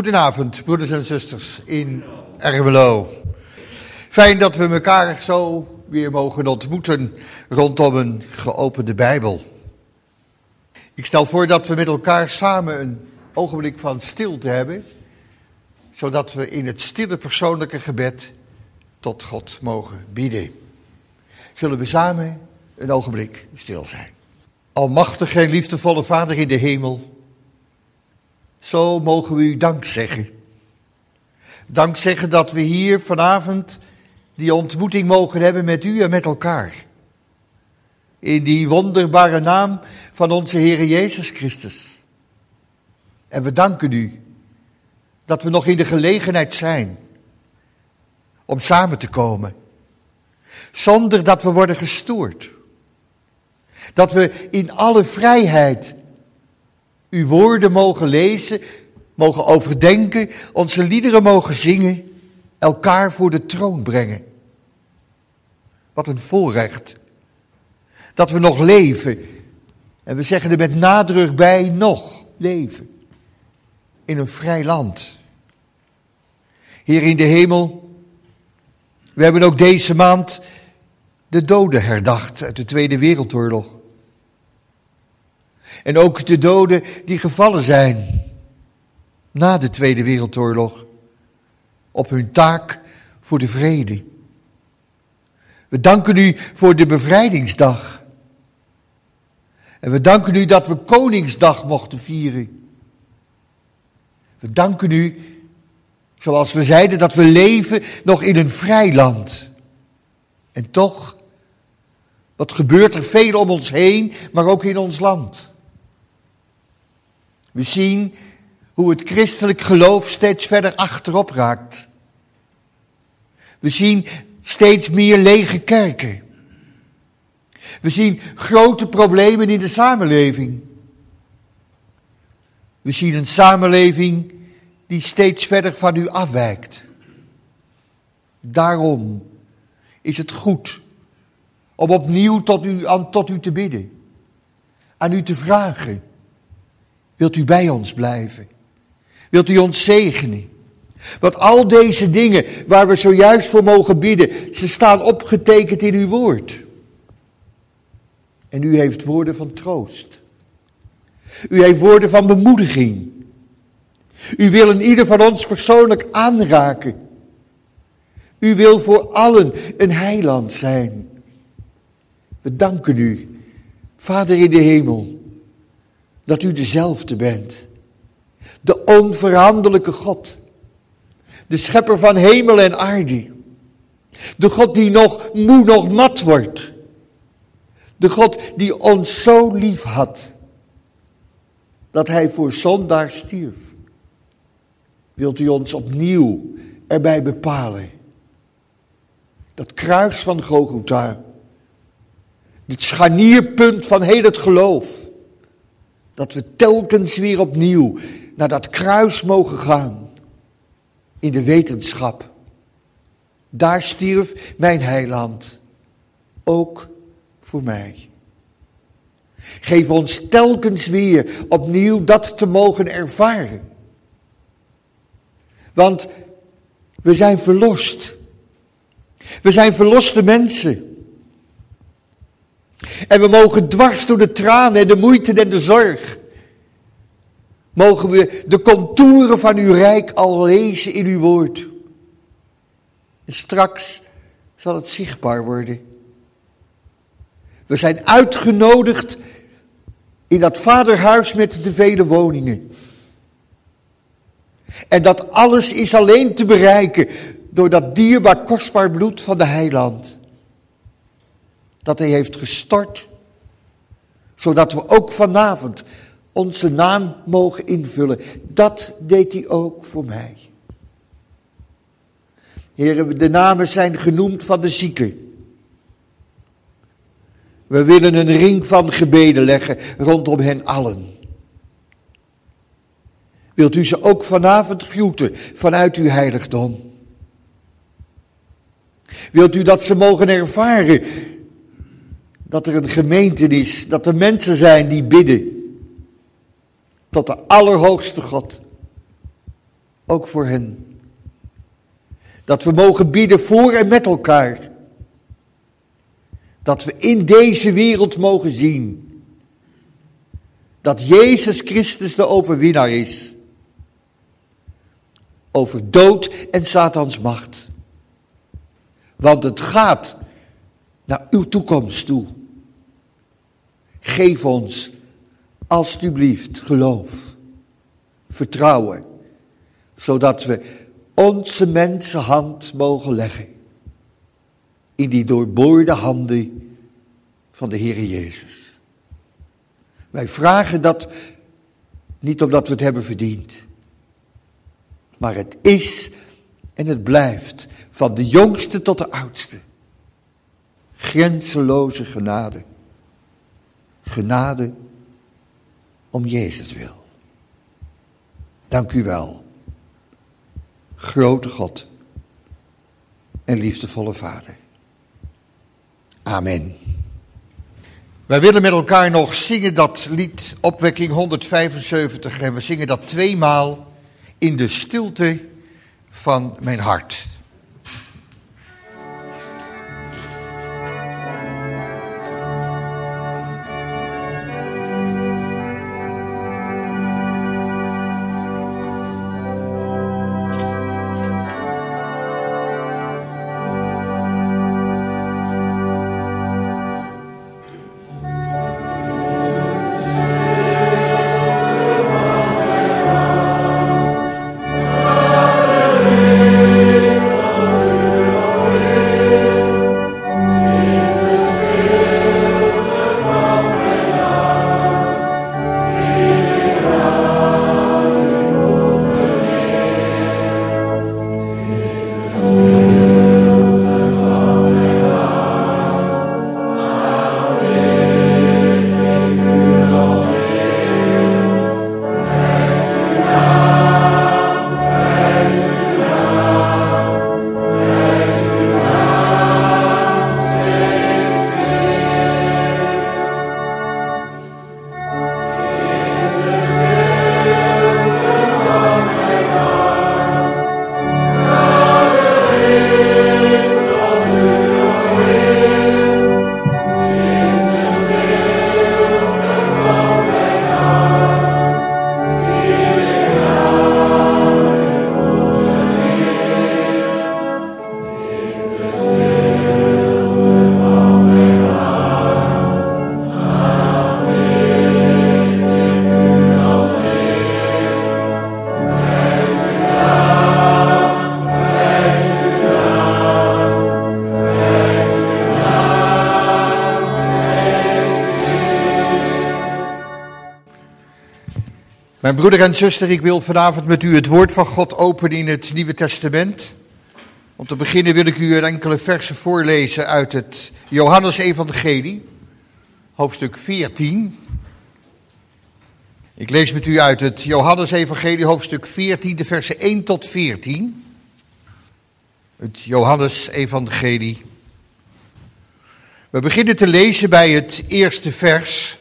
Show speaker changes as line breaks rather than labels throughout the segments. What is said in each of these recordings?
Goedenavond, broeders en zusters in Ermelo. Fijn dat we elkaar zo weer mogen ontmoeten rondom een geopende Bijbel. Ik stel voor dat we met elkaar samen een ogenblik van stilte hebben, zodat we in het stille persoonlijke gebed tot God mogen bidden. Zullen we samen een ogenblik stil zijn. Almachtige en liefdevolle Vader in de hemel, zo mogen we u dank zeggen. Dank zeggen dat we hier vanavond die ontmoeting mogen hebben met u en met elkaar. In die wonderbare naam van onze Heer Jezus Christus. En we danken u dat we nog in de gelegenheid zijn om samen te komen. Zonder dat we worden gestoord. Dat we in alle vrijheid uw woorden mogen lezen, mogen overdenken, onze liederen mogen zingen, elkaar voor de troon brengen. Wat een voorrecht. Dat we nog leven. En we zeggen er met nadruk bij, nog leven. In een vrij land. Heer in de hemel, we hebben ook deze maand de doden herdacht uit de Tweede Wereldoorlog. En ook de doden die gevallen zijn na de Tweede Wereldoorlog op hun taak voor de vrede. We danken u voor de bevrijdingsdag. En we danken u dat we Koningsdag mochten vieren. We danken u, zoals we zeiden, dat we leven nog in een vrij land. En toch, wat gebeurt er veel om ons heen, maar ook in ons land. We zien hoe het christelijk geloof steeds verder achterop raakt. We zien steeds meer lege kerken. We zien grote problemen in de samenleving. We zien een samenleving die steeds verder van u afwijkt. Daarom is het goed om opnieuw tot u te bidden. Aan u te vragen. Wilt u bij ons blijven? Wilt u ons zegenen? Want al deze dingen waar we zojuist voor mogen bidden, ze staan opgetekend in uw woord. En u heeft woorden van troost. U heeft woorden van bemoediging. U wil in ieder van ons persoonlijk aanraken. U wil voor allen een heiland zijn. We danken u, Vader in de hemel, dat u dezelfde bent. De onveranderlijke God. De schepper van hemel en aarde. De God die nog moe, nog mat wordt. De God die ons zo lief had, dat hij voor zondaar stierf. Wilt u ons opnieuw erbij bepalen. Dat kruis van Golgotha. Het scharnierpunt van heel het geloof. Dat we telkens weer opnieuw naar dat kruis mogen gaan. In de wetenschap. Daar stierf mijn heiland. Ook voor mij. Geef ons telkens weer opnieuw dat te mogen ervaren. Want we zijn verlost. We zijn verloste mensen. En we mogen dwars door de tranen en de moeite en de zorg, mogen we de contouren van uw rijk al lezen in uw woord. En straks zal het zichtbaar worden. We zijn uitgenodigd in dat vaderhuis met de vele woningen. En dat alles is alleen te bereiken door dat dierbaar kostbaar bloed van de heiland. Dat hij heeft gestort, zodat we ook vanavond onze naam mogen invullen. Dat deed hij ook voor mij. Heren, de namen zijn genoemd van de zieken. We willen een ring van gebeden leggen rondom hen allen. Wilt u ze ook vanavond groeten vanuit uw heiligdom? Wilt u dat ze mogen ervaren dat er een gemeente is, dat er mensen zijn die bidden tot de Allerhoogste God. ook voor hen. Dat we mogen bidden voor en met elkaar. Dat we in deze wereld mogen zien dat Jezus Christus de overwinnaar is. Over dood en Satans macht. Want het gaat naar uw toekomst toe. Geef ons alstublieft geloof, vertrouwen, zodat we onze mensenhand mogen leggen in die doorboorde handen van de Heere Jezus. Wij vragen dat niet omdat we het hebben verdiend, maar het is en het blijft van de jongste tot de oudste. Grenzeloze genade. Genade om Jezus wil. Dank u wel, grote God en liefdevolle Vader. Amen. Wij willen met elkaar nog zingen dat lied Opwekking 175 en we zingen dat 2 maal in de stilte van mijn hart. Mijn broeder en zuster, ik wil vanavond met u het woord van God openen in het Nieuwe Testament. Om te beginnen wil ik u enkele versen voorlezen uit het Johannes-evangelie, hoofdstuk 14. Ik lees met u uit het Johannes-evangelie, hoofdstuk 14, de versen 1 tot 14. Het Johannes-evangelie. We beginnen te lezen bij het eerste vers.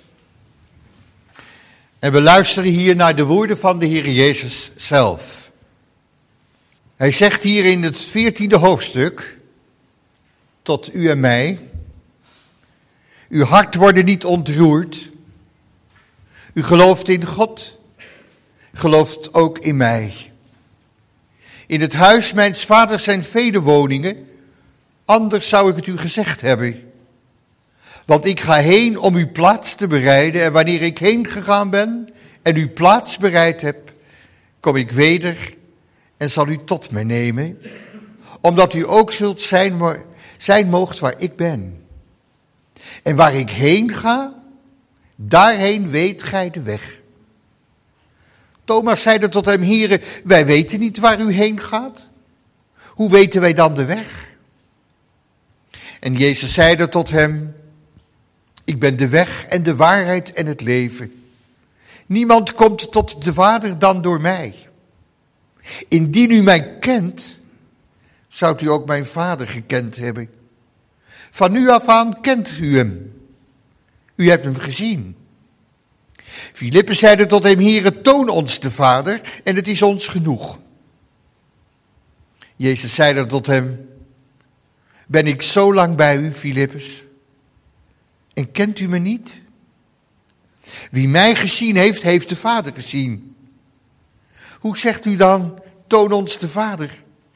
En we luisteren hier naar de woorden van de Heer Jezus zelf. Hij zegt hier in het 14e hoofdstuk, tot u en mij: uw hart wordt niet ontroerd. U gelooft in God, gelooft ook in mij. In het huis mijns vaders zijn vele woningen, anders zou ik het u gezegd hebben. Want ik ga heen om uw plaats te bereiden, en wanneer ik heen gegaan ben en uw plaats bereid heb, kom ik weder en zal u tot mij nemen, omdat u ook zult zijn moogt waar ik ben. En waar ik heen ga, daarheen weet gij de weg. Thomas zeide tot hem: Heere, wij weten niet waar u heen gaat. Hoe weten wij dan de weg? En Jezus zeide tot hem: ik ben de weg en de waarheid en het leven. Niemand komt tot de Vader dan door mij. Indien u mij kent, zoudt u ook mijn Vader gekend hebben. Van nu af aan kent u hem. U hebt hem gezien. Filippus zeide tot hem: Heere, toon ons de Vader en het is ons genoeg. Jezus zeide tot hem: ben ik zo lang bij u, Filippus, en kent u me niet? Wie mij gezien heeft, heeft de Vader gezien. Hoe zegt u dan, toon ons de Vader?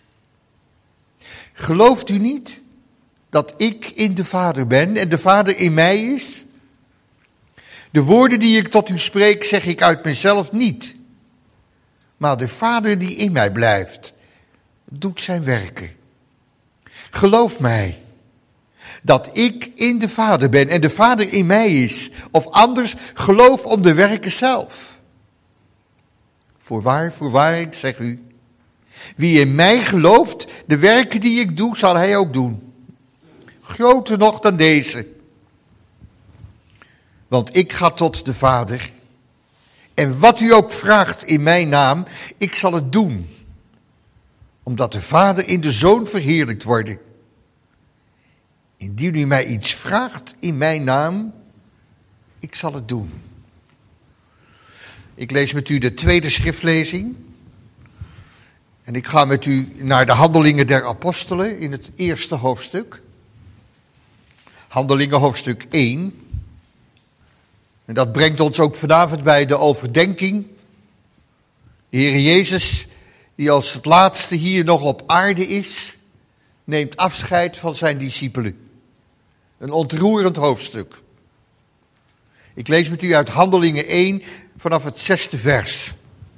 Gelooft u niet dat ik in de Vader ben en de Vader in mij is? De woorden die ik tot u spreek, zeg ik uit mezelf niet. Maar de Vader die in mij blijft, doet zijn werken. Geloof mij dat ik in de Vader ben en de Vader in mij is. Of anders, geloof om de werken zelf. Voorwaar, ik zeg u, wie in mij gelooft, de werken die ik doe, zal hij ook doen. Groter nog dan deze. Want ik ga tot de Vader. En wat u ook vraagt in mijn naam, ik zal het doen. Omdat de Vader in de Zoon verheerlijkt wordt. Indien u mij iets vraagt in mijn naam, ik zal het doen. Ik lees met u de tweede schriftlezing. En ik ga met u naar de Handelingen der Apostelen in het eerste hoofdstuk. Handelingen hoofdstuk 1. En dat brengt ons ook vanavond bij de overdenking. De Heer Jezus, die als het laatste hier nog op aarde is, neemt afscheid van zijn discipelen. Een ontroerend hoofdstuk. Ik lees met u uit Handelingen 1 vanaf het 6e vers.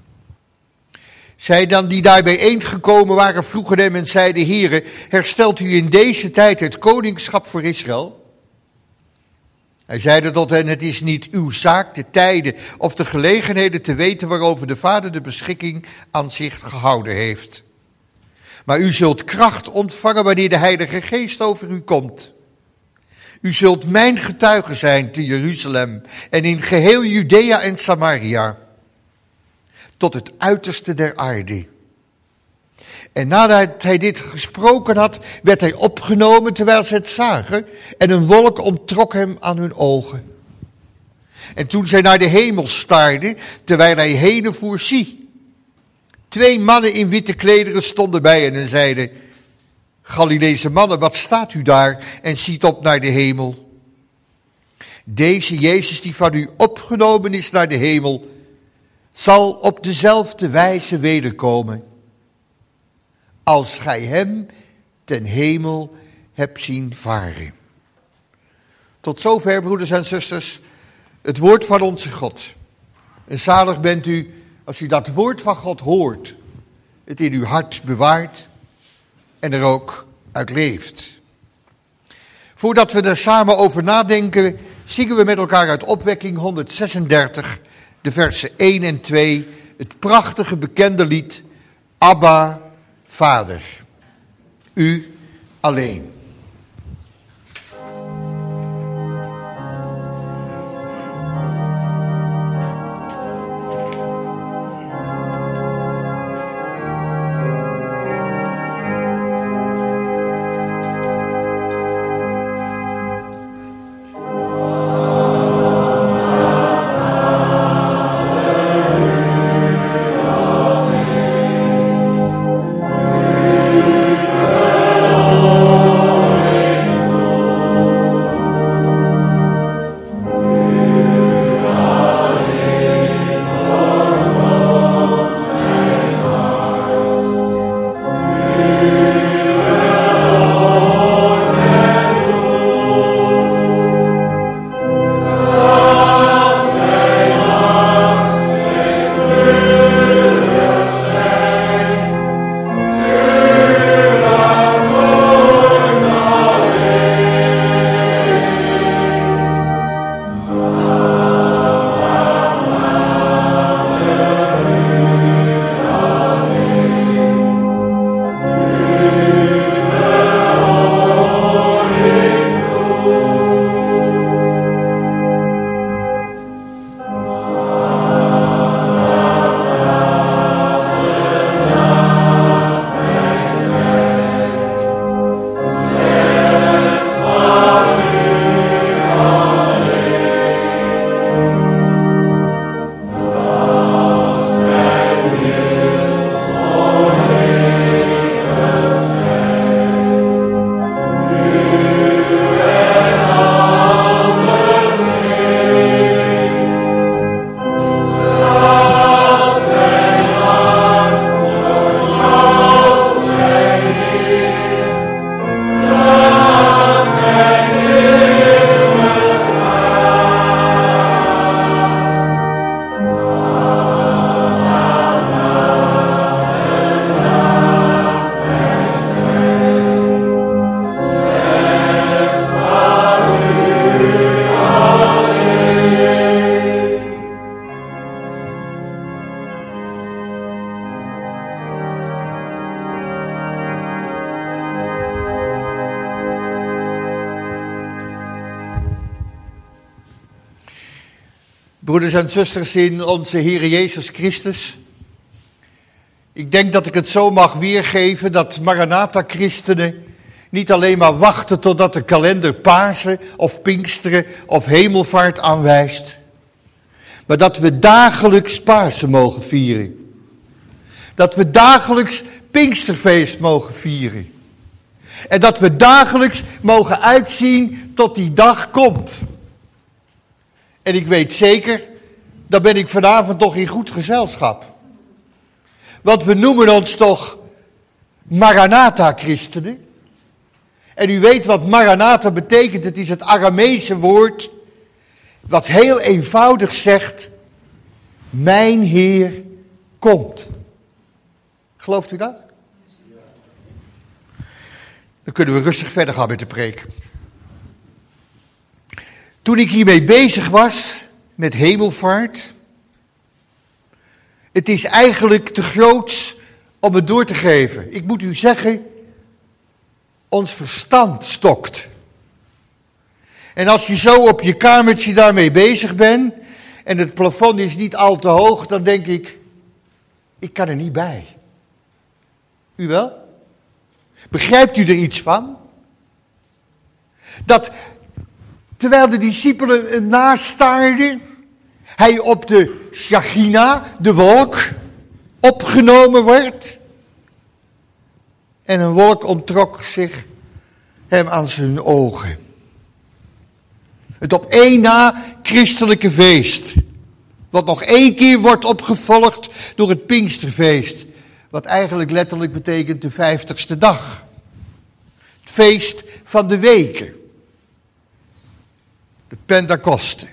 Zij dan die daar bijeengekomen waren vroegen hem en zeiden: Heere, herstelt u in deze tijd het koningschap voor Israël? Hij zeide tot hen: het is niet uw zaak de tijden of de gelegenheden te weten waarover de Vader de beschikking aan zich gehouden heeft. Maar u zult kracht ontvangen wanneer de Heilige Geest over u komt. U zult mijn getuige zijn te Jeruzalem en in geheel Judea en Samaria, tot het uiterste der aarde. En nadat hij dit gesproken had, werd hij opgenomen terwijl ze het zagen, en een wolk onttrok hem aan hun ogen. En toen zij naar de hemel staarden, terwijl hij heen voer, zie, 2 mannen in witte klederen stonden bij hen en zeiden: Galileese mannen, wat staat u daar en ziet op naar de hemel? Deze Jezus die van u opgenomen is naar de hemel, zal op dezelfde wijze wederkomen, als gij hem ten hemel hebt zien varen. Tot zover, broeders en zusters, het woord van onze God. En zalig bent u als u dat woord van God hoort, het in uw hart bewaart en er ook uit leeft. Voordat we er samen over nadenken, zingen we met elkaar uit Opwekking 136, de versen 1 en 2, het prachtige bekende lied Abba, Vader, u alleen. Broeders en zusters in onze Heer Jezus Christus. Ik denk dat ik het zo mag weergeven dat Maranatha-christenen niet alleen maar wachten totdat de kalender Pasen of Pinksteren of Hemelvaart aanwijst. Maar dat we dagelijks Pasen mogen vieren. Dat we dagelijks Pinksterfeest mogen vieren. En dat we dagelijks mogen uitzien tot die dag komt. En ik weet zeker, dan ben ik vanavond toch in goed gezelschap. Want we noemen ons toch Maranatha-christenen. En u weet wat Maranatha betekent. Het is het Aramese woord wat heel eenvoudig zegt: mijn Heer komt. Gelooft u dat? Dan kunnen we rustig verder gaan met de preek. Toen ik hiermee bezig was met hemelvaart, het is eigenlijk te groots om het door te geven. Ik moet u zeggen, ons verstand stokt. En als je zo op je kamertje daarmee bezig bent en het plafond is niet al te hoog, dan denk ik kan er niet bij. U wel? Begrijpt u er iets van? Dat terwijl de discipelen hem nastaarden, hij op de Shechina, de wolk, opgenomen wordt. En een wolk onttrok zich hem aan zijn ogen. Het op één na christelijke feest. Wat nog 1 keer wordt opgevolgd door het Pinksterfeest. Wat eigenlijk letterlijk betekent de 50ste dag. Het feest van de weken. De Pentecoste.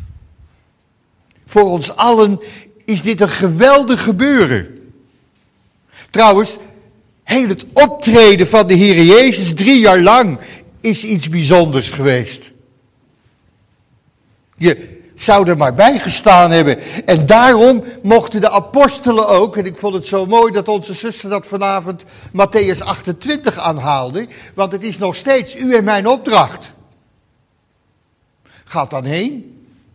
Voor ons allen is dit een geweldig gebeuren. Trouwens, heel het optreden van de Heer Jezus 3 jaar lang is iets bijzonders geweest. Je zou er maar bij gestaan hebben. En daarom mochten de apostelen ook, en ik vond het zo mooi dat onze zuster dat vanavond Mattheüs 28 aanhaalde, want het is nog steeds u en mijn opdracht. Gaat dan heen.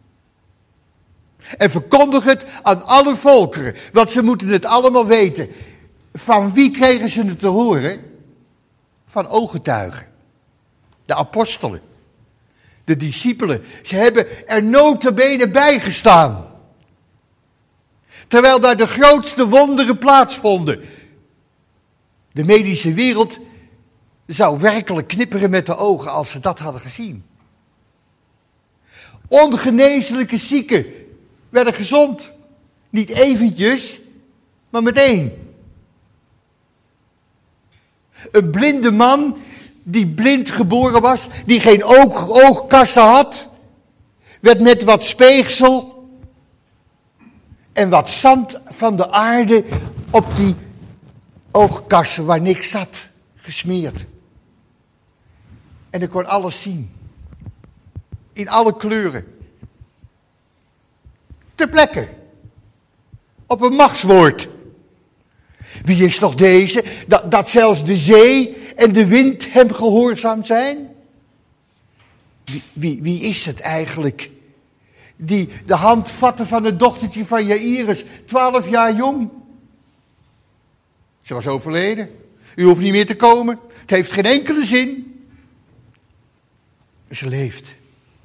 En verkondig het aan alle volkeren, want ze moeten het allemaal weten. Van wie kregen ze het te horen? Van ooggetuigen. De apostelen. De discipelen. Ze hebben er nota bene bij gestaan. Terwijl daar de grootste wonderen plaatsvonden. De medische wereld zou werkelijk knipperen met de ogen als ze dat hadden gezien. Ongeneeslijke zieken werden gezond. Niet eventjes, maar meteen. Een blinde man die blind geboren was, die geen oogkassen had, werd met wat speeksel en wat zand van de aarde op die oogkassen waar niks zat, gesmeerd. En hij kon alles zien. In alle kleuren. Ter plekke. Op een machtswoord. Wie is toch deze, dat zelfs de zee en de wind hem gehoorzaam zijn? Wie is het eigenlijk? Die de hand vatte van het dochtertje van Jairus, 12 jaar jong. Ze was overleden. U hoeft niet meer te komen. Het heeft geen enkele zin. Ze leeft.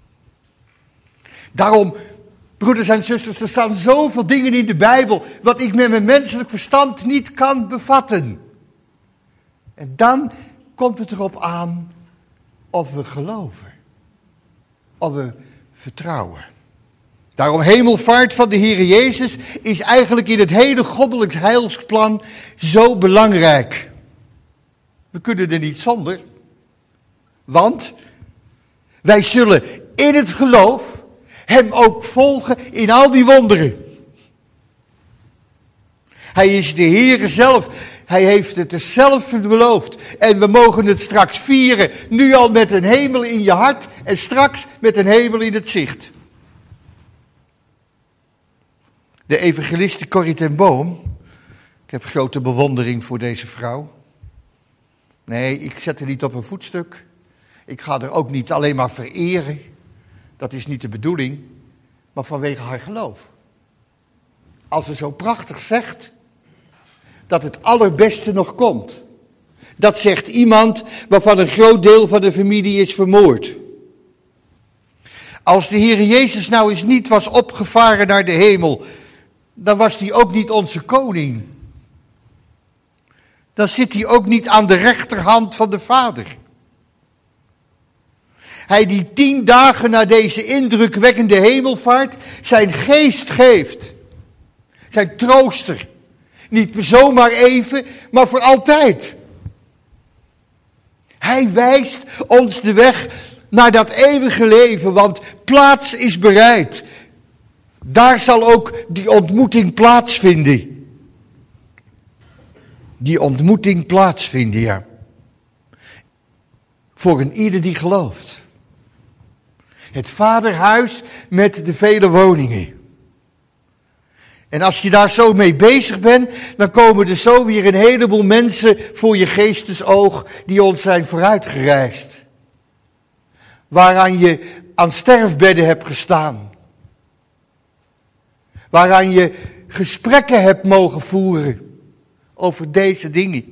Daarom, broeders en zusters, er staan zoveel dingen in de Bijbel wat ik met mijn menselijk verstand niet kan bevatten. En dan komt het erop aan of we geloven, of we vertrouwen. Daarom hemelvaart van de Heer Jezus is eigenlijk in het hele goddelijk heilsplan zo belangrijk. We kunnen er niet zonder, want wij zullen in het geloof hem ook volgen in al die wonderen. Hij is de Heere zelf. Hij heeft het er zelf beloofd. En we mogen het straks vieren. Nu al met een hemel in je hart. En straks met een hemel in het zicht. De evangeliste Corrie ten Boom. Ik heb grote bewondering voor deze vrouw. Nee, ik zet haar niet op een voetstuk. Ik ga haar ook niet alleen maar vereren. Dat is niet de bedoeling. maar vanwege haar geloof. Als ze zo prachtig zegt dat het allerbeste nog komt. Dat zegt iemand waarvan een groot deel van de familie is vermoord. Als de Heer Jezus nou eens niet was opgevaren naar de hemel, dan was hij ook niet onze koning. Dan zit hij ook niet aan de rechterhand van de Vader. Hij die 10 dagen na deze indrukwekkende hemelvaart zijn geest geeft. Zijn trooster. Niet zomaar even, maar voor altijd. Hij wijst ons de weg naar dat eeuwige leven, want plaats is bereid. Daar zal ook die ontmoeting plaatsvinden. Die ontmoeting plaatsvinden, ja. Voor een ieder die gelooft. Het vaderhuis met de vele woningen. En als je daar zo mee bezig bent, dan komen er zo weer een heleboel mensen voor je geestesoog die ons zijn vooruitgereisd. Waaraan je aan sterfbedden hebt gestaan. Waaraan je gesprekken hebt mogen voeren over deze dingen.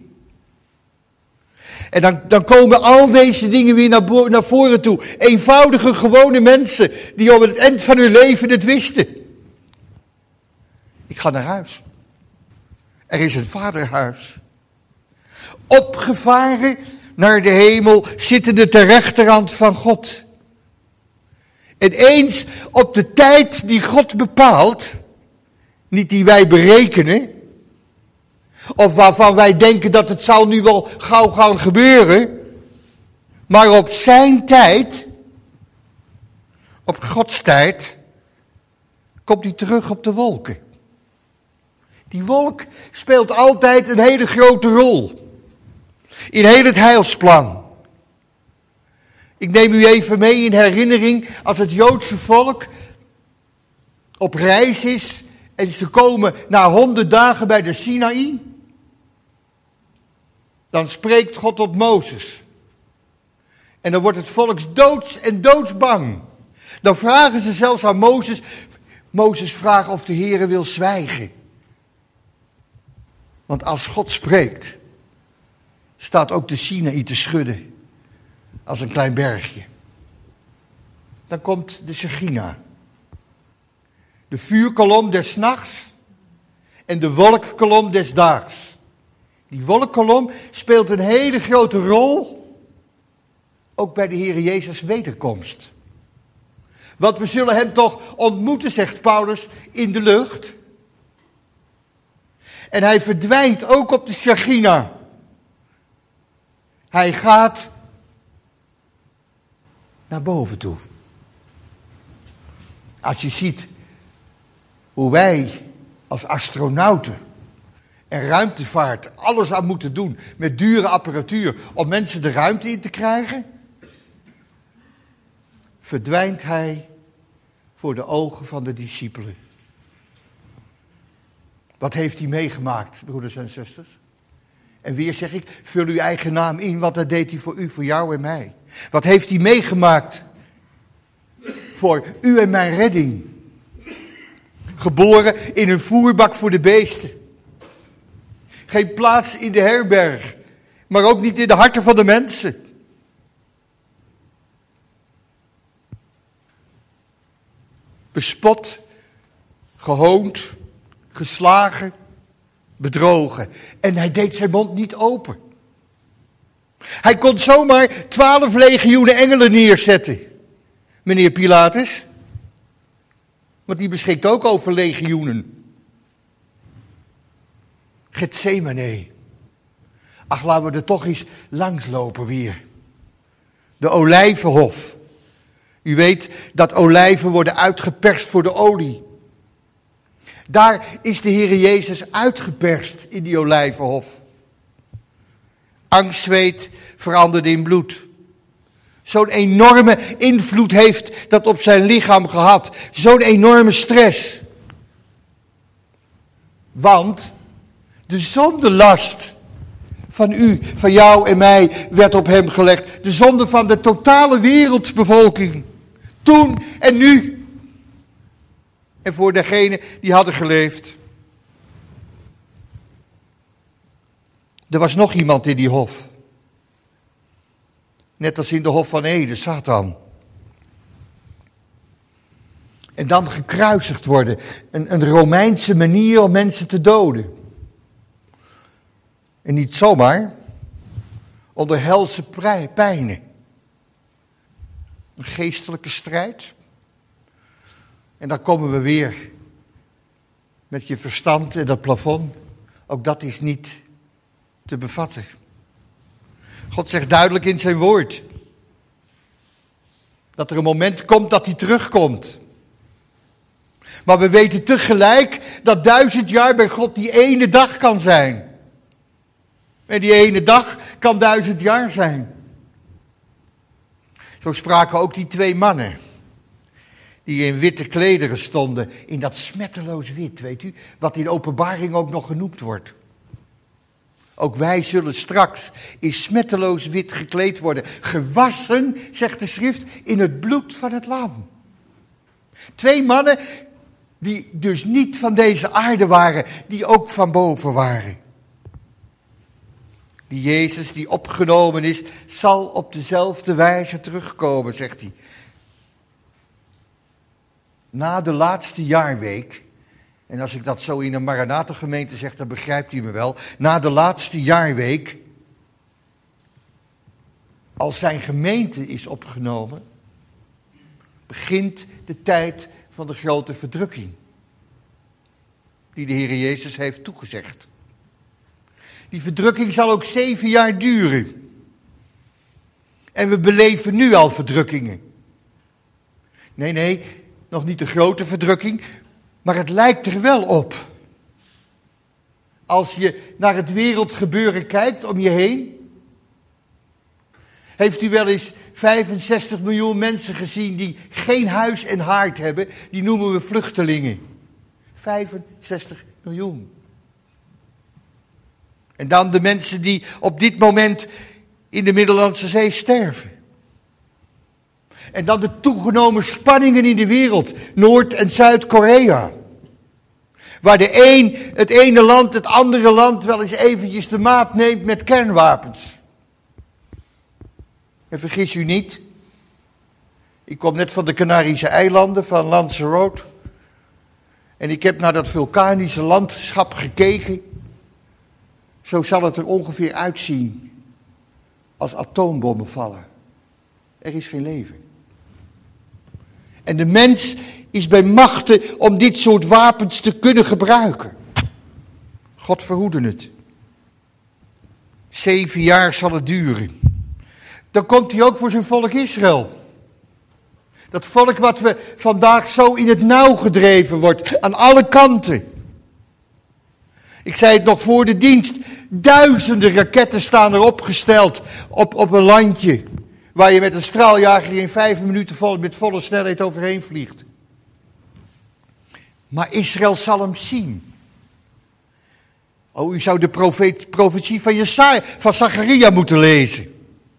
En dan komen al deze dingen weer naar voren toe. Eenvoudige, gewone mensen die op het eind van hun leven het wisten. Ik ga naar huis. Er is een vaderhuis. Opgevaren naar de hemel, zittende ter rechterhand van God. En eens op de tijd die God bepaalt, niet die wij berekenen, of waarvan wij denken dat het zal nu wel gauw gaan gebeuren, maar op zijn tijd, op Gods tijd, komt hij terug op de wolken. Die wolk speelt altijd een hele grote rol in heel het heilsplan. Ik neem u even mee in herinnering als het Joodse volk op reis is en ze komen na 100 dagen bij de Sinaï. Dan spreekt God tot Mozes. En dan wordt het volk doods en doodsbang. Dan vragen ze zelfs aan Mozes. Mozes vraagt of de Heere wil zwijgen. Want als God spreekt, staat ook de Sinaï te schudden. Als een klein bergje. Dan komt de Shechina. De vuurkolom des nachts en de wolkkolom des daags. Die wolkkolom speelt een hele grote rol, ook bij de Heer Jezus' wederkomst. Want we zullen hem toch ontmoeten, zegt Paulus, in de lucht. En hij verdwijnt ook op de Shechina. Hij gaat naar boven toe. Als je ziet hoe wij als astronauten en ruimtevaart alles aan moeten doen met dure apparatuur om mensen de ruimte in te krijgen, verdwijnt hij voor de ogen van de discipelen. Wat heeft hij meegemaakt, broeders en zusters? En weer zeg ik, vul uw eigen naam in, want dat deed hij voor u, voor jou en mij. Wat heeft hij meegemaakt voor u en mijn redding? Geboren in een voerbak voor de beesten. Geen plaats in de herberg, maar ook niet in de harten van de mensen. Bespot, gehoond, geslagen, bedrogen. En hij deed zijn mond niet open. Hij kon zomaar 12 legioenen engelen neerzetten, meneer Pilatus. Want die beschikt ook over legioenen. Getsemane. Ach, laten we er toch eens langslopen weer. De olijvenhof. U weet dat olijven worden uitgeperst voor de olie. Daar is de Heer Jezus uitgeperst in die olijvenhof. Angstzweet veranderde in bloed. Zo'n enorme invloed heeft dat op zijn lichaam gehad. Zo'n enorme stress. Want de zondelast van u, van jou en mij werd op hem gelegd. De zonde van de totale wereldbevolking. Toen en nu. en voor degenen die hadden geleefd. Er was nog iemand in die hof. Net als in de hof van Eden, Satan. En dan gekruisigd worden. Een Romeinse manier om mensen te doden. En niet zomaar. Onder helse pijnen. Een geestelijke strijd. En dan komen we weer met je verstand en dat plafond. Ook dat is niet te bevatten. God zegt duidelijk in zijn woord dat er een moment komt dat hij terugkomt. Maar we weten tegelijk dat 1000 jaar bij God die ene dag kan zijn. En die ene dag kan 1000 jaar zijn. Zo spraken ook die 2 mannen die in witte klederen stonden, in dat smetteloos wit, weet u, wat in Openbaring ook nog genoemd wordt. Ook wij zullen straks in smetteloos wit gekleed worden, gewassen, zegt de schrift, in het bloed van het lam. 2 mannen die dus niet van deze aarde waren, die ook van boven waren. Die Jezus die opgenomen is, zal op dezelfde wijze terugkomen, zegt hij. Na de laatste jaarweek, en als ik dat zo in een Maranatha-gemeente zeg, dan begrijpt u me wel. Na de laatste jaarweek, als zijn gemeente is opgenomen, begint de tijd van de grote verdrukking. Die de Heer Jezus heeft toegezegd. Die verdrukking zal ook 7 jaar duren. En we beleven nu al verdrukkingen. Nee, nog niet de grote verdrukking, maar het lijkt er wel op. Als je naar het wereldgebeuren kijkt om je heen. Heeft u wel eens 65 miljoen mensen gezien die geen huis en haard hebben? Die noemen we vluchtelingen. 65 miljoen. En dan de mensen die op dit moment in de Middellandse Zee sterven. En dan de toegenomen spanningen in de wereld, Noord- en Zuid-Korea. Waar het ene land het andere land wel eens eventjes de maat neemt met kernwapens. En vergis u niet, ik kom net van de Canarische eilanden, van Lanzarote. En ik heb naar dat vulkanische landschap gekeken. Zo zal het er ongeveer uitzien als atoombommen vallen. Er is geen leven. En de mens is bij machten om dit soort wapens te kunnen gebruiken. God verhoede het. 7 jaar zal het duren. Dan komt hij ook voor zijn volk Israël. Dat volk wat we vandaag zo in het nauw gedreven wordt, aan alle kanten. Ik zei het nog voor de dienst, duizenden raketten staan er opgesteld op een landje, waar je met een straaljager in 5 minuten met volle snelheid overheen vliegt. Maar Israël zal hem zien. Oh, u zou de profetie van Zacharia moeten lezen.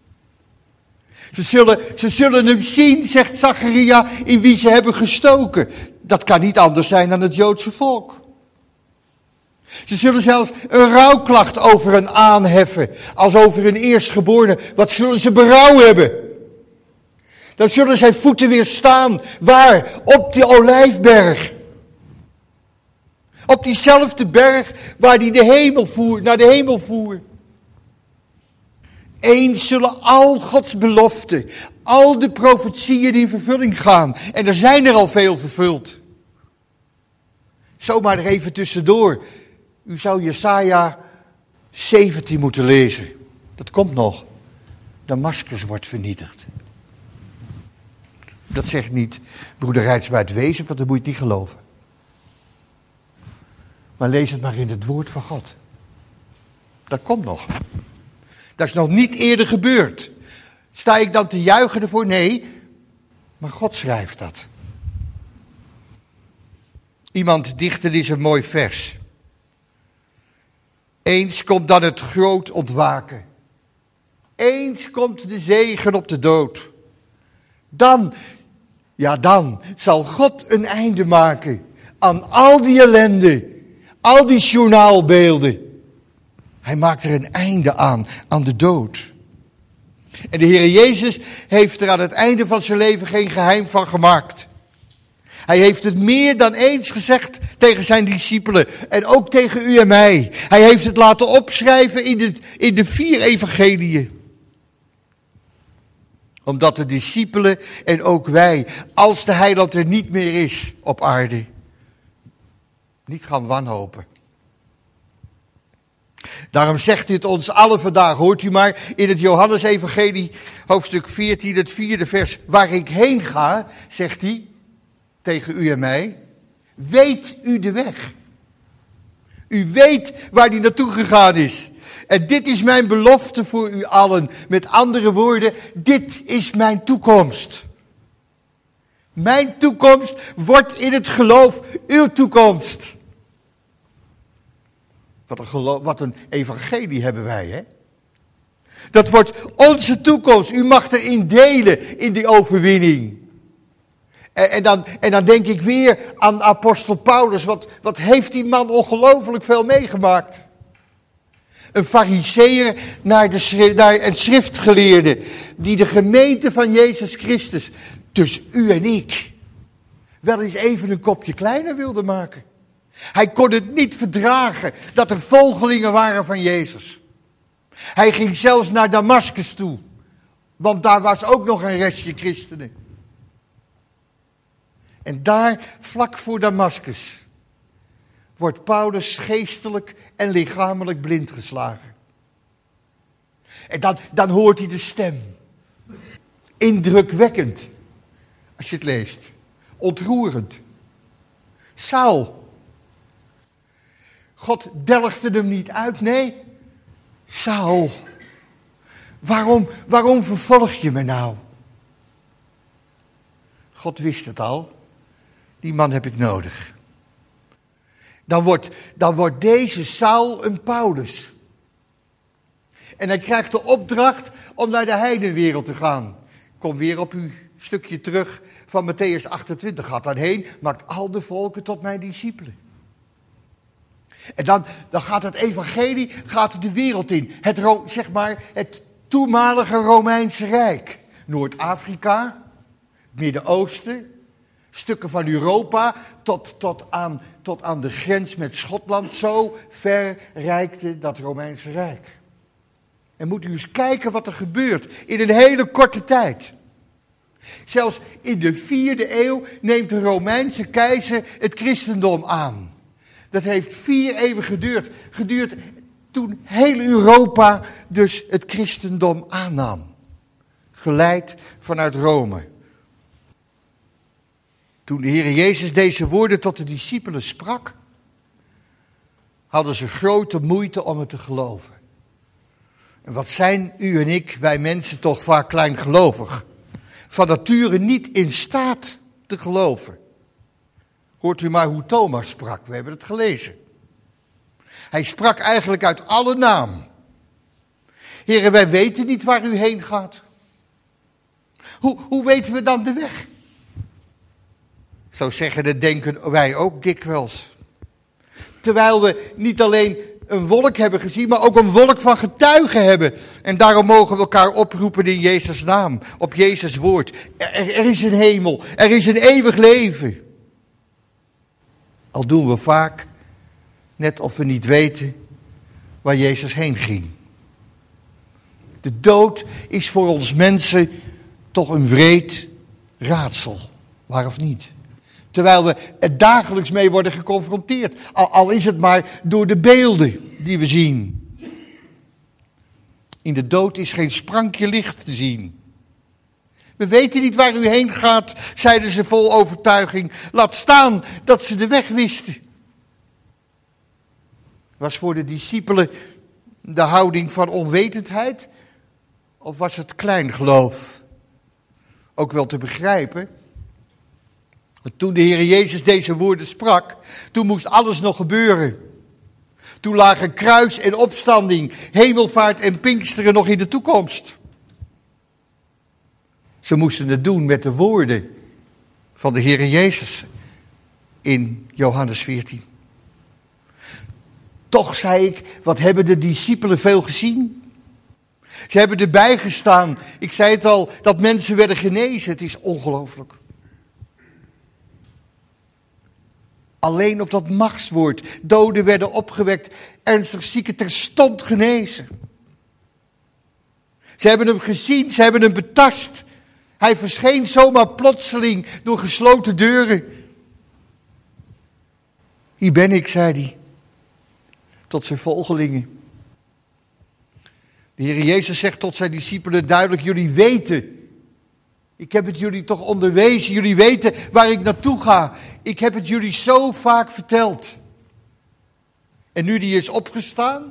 Ze zullen hem zien, zegt Zacharia, in wie ze hebben gestoken. Dat kan niet anders zijn dan het Joodse volk. Ze zullen zelfs een rouwklacht over hen aanheffen, als over een eerstgeborene. Wat zullen ze berouw hebben? Dan zullen zijn voeten weer staan. Waar? Op de Olijfberg. Op diezelfde berg waar hij naar de hemel voer. Eens zullen al Gods beloften, al de profetieën in vervulling gaan. En er zijn er al veel vervuld. Zomaar er even tussendoor. U zou Jesaja 17 moeten lezen. Dat komt nog. Damascus wordt vernietigd. Dat zegt niet broeder Rijtsma uit Wezen, want dan moet je het niet geloven. Maar lees het maar in het woord van God. Dat komt nog. Dat is nog niet eerder gebeurd. Sta ik dan te juichen ervoor? Nee, maar God schrijft dat. Iemand dichtte eens een mooi vers. Eens komt dan het groot ontwaken. Eens komt de zegen op de dood. Dan zal God een einde maken aan al die ellende, al die journaalbeelden. Hij maakt er een einde aan de dood. En de Heer Jezus heeft er aan het einde van zijn leven geen geheim van gemaakt. Hij heeft het meer dan eens gezegd tegen zijn discipelen en ook tegen u en mij. Hij heeft het laten opschrijven in de 4 evangeliën. Omdat de discipelen en ook wij, als de heiland er niet meer is op aarde, niet gaan wanhopen. Daarom zegt dit ons allen vandaag, hoort u maar, in het Johannesevangelie, hoofdstuk 14, het 4e vers. Waar ik heen ga, zegt hij tegen u en mij, weet u de weg. U weet waar die naartoe gegaan is. En dit is mijn belofte voor u allen. Met andere woorden, dit is mijn toekomst. Mijn toekomst wordt in het geloof uw toekomst. Wat een evangelie hebben wij, hè? Dat wordt onze toekomst. U mag erin delen in die overwinning. En dan denk ik weer aan apostel Paulus. Wat heeft die man ongelooflijk veel meegemaakt. Een farizeeër naar een schriftgeleerde. Die de gemeente van Jezus Christus, dus u en ik, wel eens even een kopje kleiner wilde maken. Hij kon het niet verdragen dat er volgelingen waren van Jezus. Hij ging zelfs naar Damaskus toe. Want daar was ook nog een restje christenen. En daar, vlak voor Damaskus, wordt Paulus geestelijk en lichamelijk blind geslagen. En dan hoort hij de stem. Indrukwekkend, als je het leest. Ontroerend. Saul. God delgde hem niet uit, nee. Saul, waarom vervolg je me nou? God wist het al. Die man heb ik nodig. Dan wordt deze Saul een Paulus. En hij krijgt de opdracht om naar de heidenwereld te gaan. Kom weer op uw stukje terug van Mattheüs 28. Gaat daarheen, maakt al de volken tot mijn discipelen. En dan gaat het evangelie de wereld in. Het toenmalige Romeinse Rijk. Noord-Afrika, het Midden-Oosten, stukken van Europa tot aan de grens met Schotland. Zo ver reikte dat Romeinse Rijk. En moet u eens kijken wat er gebeurt in een hele korte tijd. Zelfs in de 4e eeuw neemt de Romeinse keizer het christendom aan. Dat heeft 4 eeuwen geduurd toen heel Europa dus het christendom aannam. Geleid vanuit Rome. Toen de Heer Jezus deze woorden tot de discipelen sprak, hadden ze grote moeite om het te geloven. En wat zijn u en ik, wij mensen, toch vaak kleingelovig. Van nature niet in staat te geloven. Hoort u maar hoe Thomas sprak, we hebben het gelezen. Hij sprak eigenlijk uit alle naam. Heren, wij weten niet waar u heen gaat. Hoe weten we dan de weg? Zo zeggen en denken wij ook dikwijls. Terwijl we niet alleen een wolk hebben gezien, maar ook een wolk van getuigen hebben. En daarom mogen we elkaar oproepen in Jezus' naam, op Jezus' woord. Er is een hemel, er is een eeuwig leven. Al doen we vaak net of we niet weten waar Jezus heen ging. De dood is voor ons mensen toch een wreed raadsel, waar of niet? Terwijl we er dagelijks mee worden geconfronteerd. Al is het maar door de beelden die we zien. In de dood is geen sprankje licht te zien. We weten niet waar u heen gaat, zeiden ze vol overtuiging. Laat staan dat ze de weg wisten. Was voor de discipelen de houding van onwetendheid? Of was het kleingeloof? Ook wel te begrijpen. Toen de Heer Jezus deze woorden sprak, toen moest alles nog gebeuren. Toen lagen kruis en opstanding, hemelvaart en Pinksteren nog in de toekomst. Ze moesten het doen met de woorden van de Heer Jezus. in Johannes 14. Toch, zei ik, wat hebben de discipelen veel gezien? Ze hebben erbij gestaan. Ik zei het al, dat mensen werden genezen. Het is ongelooflijk. Alleen op dat machtswoord. Doden werden opgewekt. Ernstig zieken terstond genezen. Ze hebben hem gezien. Ze hebben hem betast. Hij verscheen zomaar plotseling door gesloten deuren. Hier ben ik, zei hij. Tot zijn volgelingen. De Heer Jezus zegt tot zijn discipelen duidelijk, jullie weten. Ik heb het jullie toch onderwezen. Jullie weten waar ik naartoe ga. Ik heb het jullie zo vaak verteld. En nu die is opgestaan.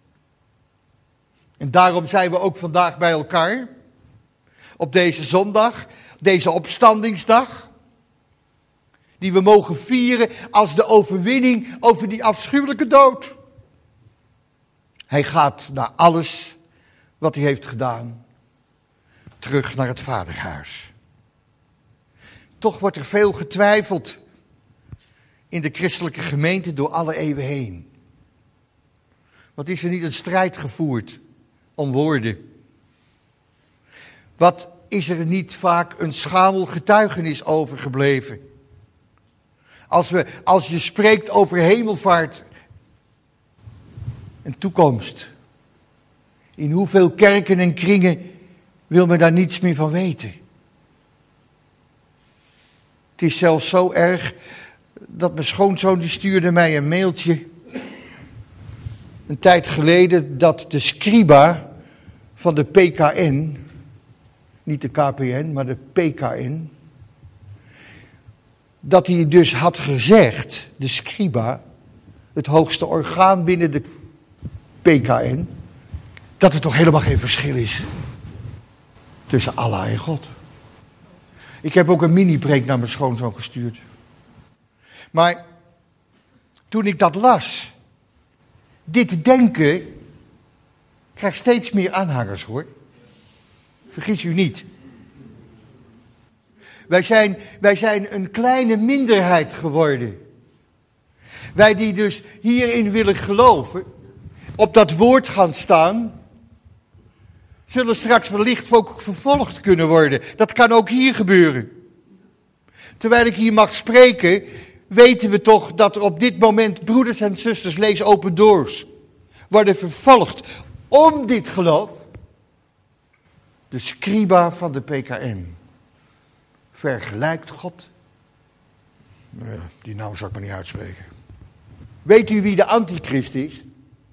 En daarom zijn we ook vandaag bij elkaar. Op deze zondag. Deze opstandingsdag. Die we mogen vieren als de overwinning over die afschuwelijke dood. Hij gaat naar alles wat hij heeft gedaan. Terug naar het vaderhuis. Toch wordt er veel getwijfeld in de christelijke gemeente door alle eeuwen heen. Wat is er niet een strijd gevoerd om woorden? Wat is er niet vaak een schamel getuigenis overgebleven? Als je spreekt over hemelvaart en toekomst. In hoeveel kerken en kringen wil men daar niets meer van weten? Het is zelfs zo erg dat mijn schoonzoon die stuurde mij een mailtje. Een tijd geleden dat de scriba van de PKN, niet de KPN, maar de PKN. Dat hij dus had gezegd, de scriba, het hoogste orgaan binnen de PKN, dat er toch helemaal geen verschil is tussen Allah en God. Ik heb ook een mini-preek naar mijn schoonzoon gestuurd. Maar toen ik dat las, dit denken krijgt steeds meer aanhangers, hoor. Vergis u niet. Wij zijn een kleine minderheid geworden. Wij die dus hierin willen geloven, op dat woord gaan staan, zullen straks wellicht ook vervolgd kunnen worden. Dat kan ook hier gebeuren. Terwijl ik hier mag spreken, weten we toch dat er op dit moment broeders en zusters, lees Open Doors, worden vervolgd om dit geloof. De scriba van de PKN vergelijkt God. Die naam zal ik maar niet uitspreken. Weet u wie de antichrist is?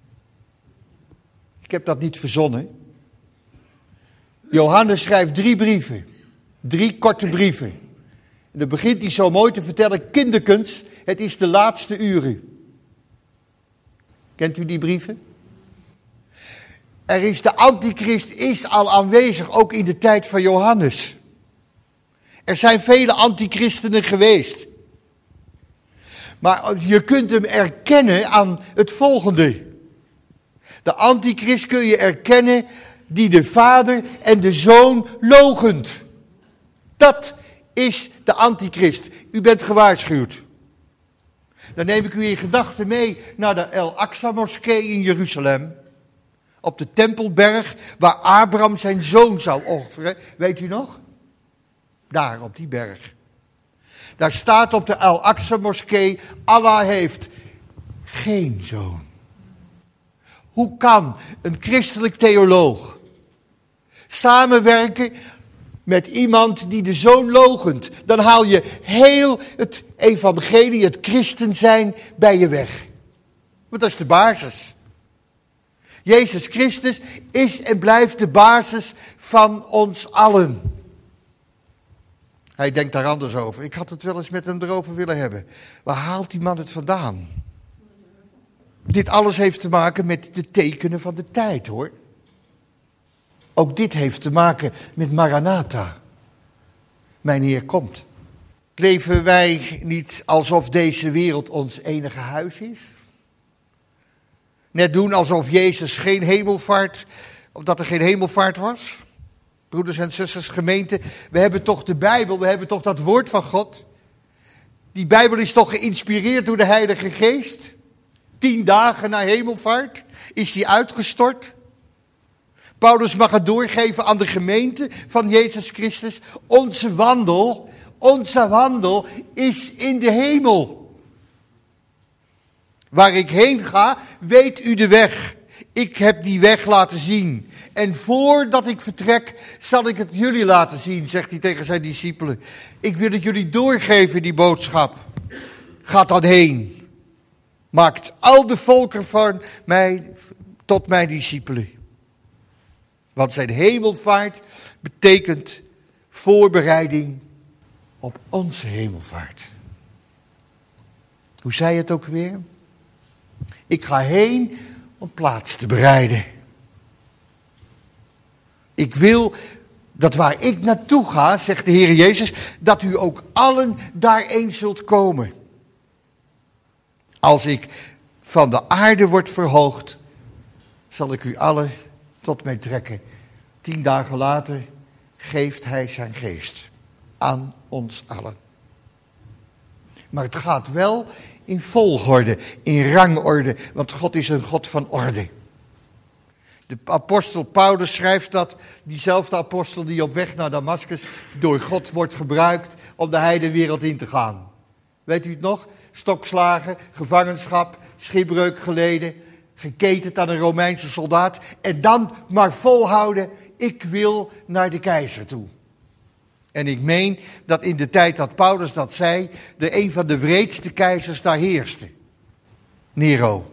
Ik heb dat niet verzonnen. Johannes schrijft 3 brieven. 3 korte brieven. En dan begint hij zo mooi te vertellen, kinderkens, het is de laatste uren. Kent u die brieven? De antichrist is al aanwezig, ook in de tijd van Johannes. Er zijn vele antichristenen geweest. Maar je kunt hem erkennen aan het volgende. De antichrist kun je erkennen die de vader en de zoon loochent. Dat is de antichrist. U bent gewaarschuwd. Dan neem ik u in gedachten mee naar de Al-Aqsa-moskee in Jeruzalem. Op de Tempelberg waar Abraham zijn zoon zou offeren. Weet u nog? Daar op die berg. Daar staat op de Al-Aqsa-moskee, Allah heeft geen zoon. Hoe kan een christelijk theoloog samenwerken met iemand die de zoon loochent? Dan haal je heel het evangelie, het christen zijn, bij je weg. Want dat is de basis. Jezus Christus is en blijft de basis van ons allen. Hij denkt daar anders over. Ik had het wel eens met hem erover willen hebben. Waar haalt die man het vandaan? Dit alles heeft te maken met de tekenen van de tijd, hoor. Ook dit heeft te maken met Maranatha. Mijn Heer komt. Leven wij niet alsof deze wereld ons enige huis is? Net doen alsof Jezus geen hemelvaart, omdat er geen hemelvaart was? Broeders en zusters, gemeente, we hebben toch de Bijbel, we hebben toch dat woord van God. Die Bijbel is toch geïnspireerd door de Heilige Geest? 10 dagen na hemelvaart is die uitgestort. Paulus mag het doorgeven aan de gemeente van Jezus Christus. Onze wandel is in de hemel. Waar ik heen ga, weet u de weg. Ik heb die weg laten zien. En voordat ik vertrek, zal ik het jullie laten zien, zegt hij tegen zijn discipelen. Ik wil het jullie doorgeven, die boodschap. Gaat dan heen. Maakt al de volken van mij tot mijn discipelen. Want zijn hemelvaart betekent voorbereiding op onze hemelvaart. Hoe zei het ook weer? Ik ga heen om plaats te bereiden. Ik wil dat waar ik naartoe ga, zegt de Heer Jezus, dat u ook allen daarheen zult komen. Als ik van de aarde word verhoogd, zal ik u allen tot mij trekken. 10 dagen later geeft hij zijn geest aan ons allen. Maar het gaat wel in volgorde, in rangorde, want God is een God van orde. De apostel Paulus schrijft dat diezelfde apostel die op weg naar Damascus door God wordt gebruikt om de heidenwereld in te gaan. Weet u het nog? Stokslagen, gevangenschap, schipbreuk geleden, geketend aan een Romeinse soldaat. En dan maar volhouden, ik wil naar de keizer toe. En ik meen dat in de tijd dat Paulus dat zei, een van de wreedste keizers daar heerste. Nero.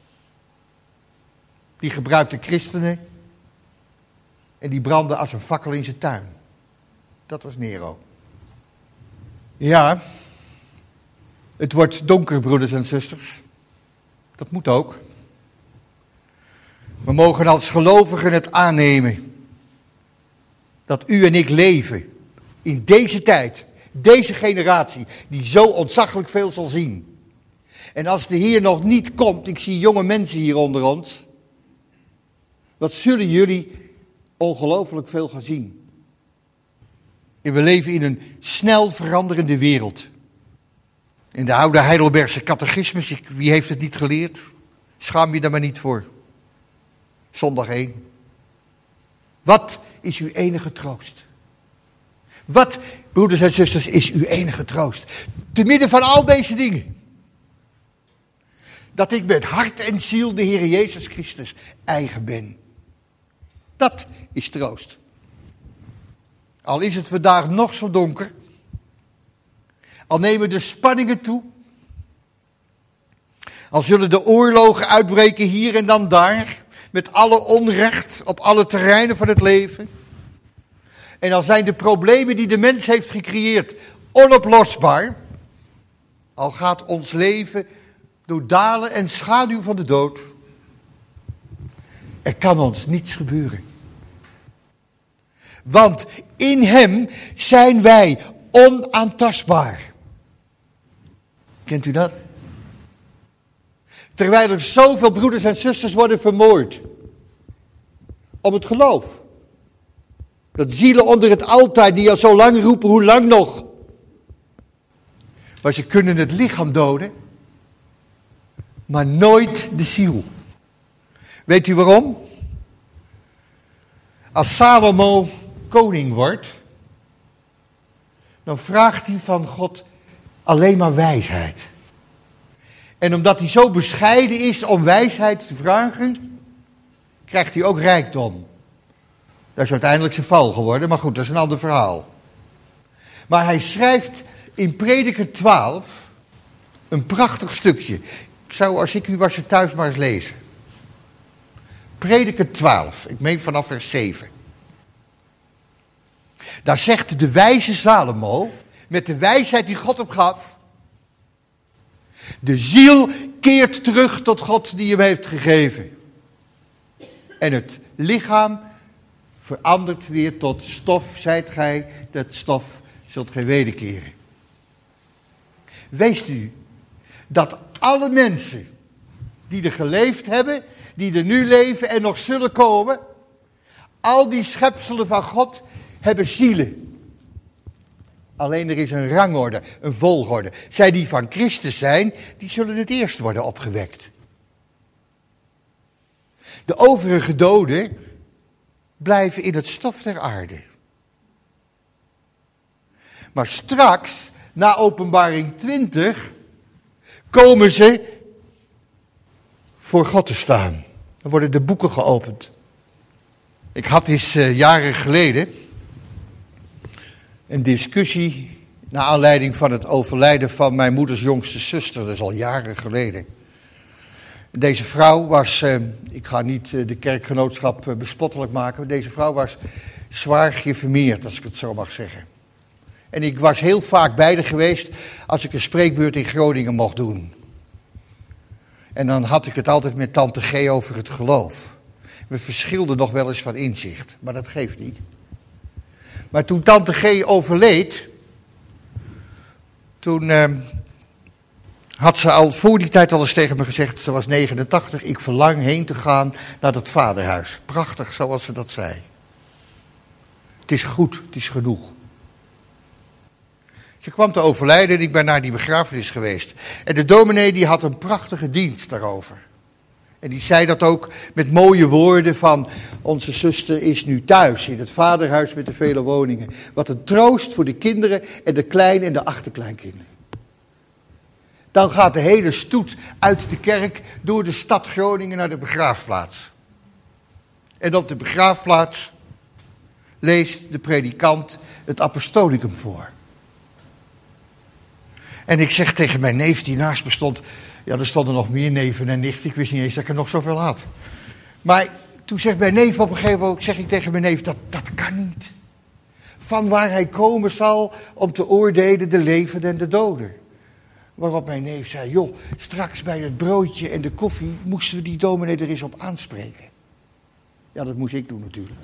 Die gebruikte christenen en die brandde als een fakkel in zijn tuin. Dat was Nero. Ja, het wordt donker, broeders en zusters. Dat moet ook. We mogen als gelovigen het aannemen dat u en ik leven in deze tijd, deze generatie, die zo ontzaglijk veel zal zien. En als de Heer nog niet komt, ik zie jonge mensen hier onder ons, wat zullen jullie ongelooflijk veel gaan zien. En we leven in een snel veranderende wereld. In de oude Heidelbergse catechismus, wie heeft het niet geleerd? Schaam je daar maar niet voor. Zondag 1. Wat is uw enige troost? Wat, broeders en zusters, is uw enige troost? Te midden van al deze dingen. Dat ik met hart en ziel de Heer Jezus Christus eigen ben. Dat is troost. Al is het vandaag nog zo donker. Al nemen de spanningen toe. Al zullen de oorlogen uitbreken hier en dan daar. Met alle onrecht op alle terreinen van het leven. En al zijn de problemen die de mens heeft gecreëerd onoplosbaar. Al gaat ons leven door dalen en schaduw van de dood. Er kan ons niets gebeuren. Want in hem zijn wij onaantastbaar. Kent u dat? Terwijl er zoveel broeders en zusters worden vermoord. Om het geloof. Dat zielen onder het altaar die al zo lang roepen, hoe lang nog? Maar ze kunnen het lichaam doden. Maar nooit de ziel. Weet u waarom? Als Salomo koning wordt, dan vraagt hij van God alleen maar wijsheid. En omdat hij zo bescheiden is om wijsheid te vragen, krijgt hij ook rijkdom. Dat is uiteindelijk zijn val geworden, maar goed, dat is een ander verhaal. Maar hij schrijft in Prediker 12 een prachtig stukje. Ik zou, als ik u was, het thuis maar eens lezen. Prediker 12, ik meen vanaf vers 7. Daar zegt de wijze Salomo, met de wijsheid die God hem gaf, de ziel keert terug tot God die hem heeft gegeven. En het lichaam verandert weer tot stof, zijt gij, dat stof zult gij wederkeren. Wees u dat alle mensen die er geleefd hebben, die er nu leven en nog zullen komen, al die schepselen van God hebben zielen. Alleen er is een rangorde, een volgorde. Zij die van Christus zijn, die zullen het eerst worden opgewekt. De overige doden blijven in het stof der aarde. Maar straks, na Openbaring 20, komen ze voor God te staan. Dan worden de boeken geopend. Ik had eens jaren geleden een discussie naar aanleiding van het overlijden van mijn moeders jongste zuster. Dat is al jaren geleden. Deze vrouw was, ik ga niet de kerkgenootschap bespottelijk maken, deze vrouw was zwaar geïnformeerd, als ik het zo mag zeggen. En ik was heel vaak bij haar geweest als ik een spreekbeurt in Groningen mocht doen. En dan had ik het altijd met tante G over het geloof. We verschilden nog wel eens van inzicht, maar dat geeft niet. Maar toen tante G overleed, toen had ze al voor die tijd al eens tegen me gezegd, ze was 89, ik verlang heen te gaan naar dat vaderhuis. Prachtig, zoals ze dat zei. Het is goed, het is genoeg. Ze kwam te overlijden en ik ben naar die begrafenis geweest. En de dominee die had een prachtige dienst daarover. En die zei dat ook met mooie woorden van, onze zuster is nu thuis in het vaderhuis met de vele woningen. Wat een troost voor de kinderen en de klein- en de achterkleinkinderen. Dan gaat de hele stoet uit de kerk door de stad Groningen naar de begraafplaats. En op de begraafplaats leest de predikant het apostolicum voor. En ik zeg tegen mijn neef die naast me stond, ja, er stonden nog meer neven en nichten, ik wist niet eens dat ik er nog zoveel had. Maar toen zegt mijn neef op een gegeven moment, zeg ik tegen mijn neef, dat kan niet. Van waar hij komen zal om te oordelen de levenden en de doden. Waarop mijn neef zei, joh, straks bij het broodje en de koffie moesten we die dominee er eens op aanspreken. Ja, dat moest ik doen natuurlijk.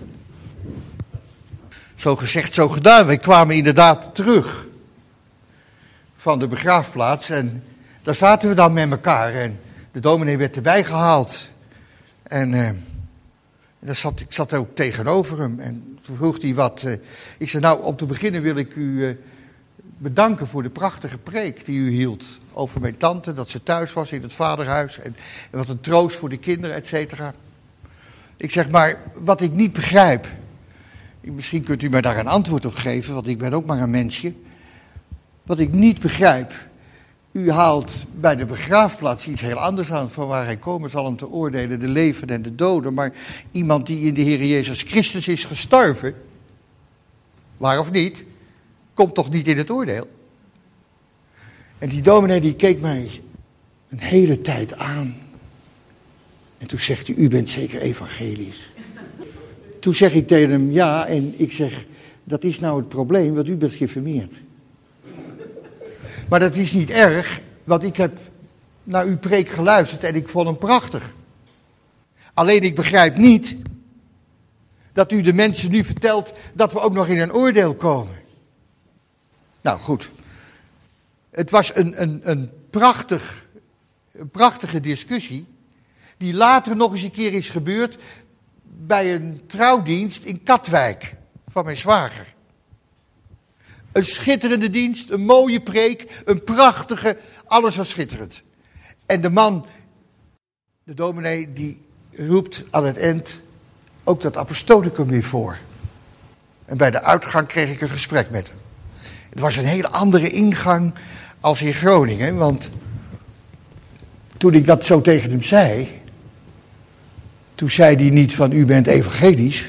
Zo gezegd, zo gedaan. Wij kwamen inderdaad terug van de begraafplaats en daar zaten we dan met elkaar. En de dominee werd erbij gehaald. En ik zat ook tegenover hem en toen vroeg hij wat. Ik zei, nou, om te beginnen wil ik u bedanken voor de prachtige preek die u hield over mijn tante, dat ze thuis was in het vaderhuis en wat een troost voor de kinderen, et cetera. Ik zeg, maar wat ik niet begrijp, misschien kunt u mij daar een antwoord op geven, want ik ben ook maar een mensje. Wat ik niet begrijp, u haalt bij de begraafplaats iets heel anders aan, van waar hij komen zal om te oordelen de levenden en de doden, maar iemand die in de Heer Jezus Christus is gestorven, waar of niet, komt toch niet in het oordeel? En die dominee die keek mij een hele tijd aan. En toen zegt hij, u bent zeker evangelisch. Toen zeg ik tegen hem, ja, en ik zeg, dat is nou het probleem, want u bent geïnformeerd. Maar dat is niet erg, want ik heb naar uw preek geluisterd en ik vond hem prachtig. Alleen ik begrijp niet dat u de mensen nu vertelt dat we ook nog in een oordeel komen. Nou goed, het was een prachtige discussie, die later nog eens een keer is gebeurd bij een trouwdienst in Katwijk van mijn zwager. Een schitterende dienst, een mooie preek, een prachtige, alles was schitterend. En de man, de dominee, die roept aan het eind ook dat apostolicum weer voor. En bij de uitgang kreeg ik een gesprek met hem. Het was een hele andere ingang als in Groningen, want toen ik dat zo tegen hem zei, toen zei hij niet van u bent evangelisch.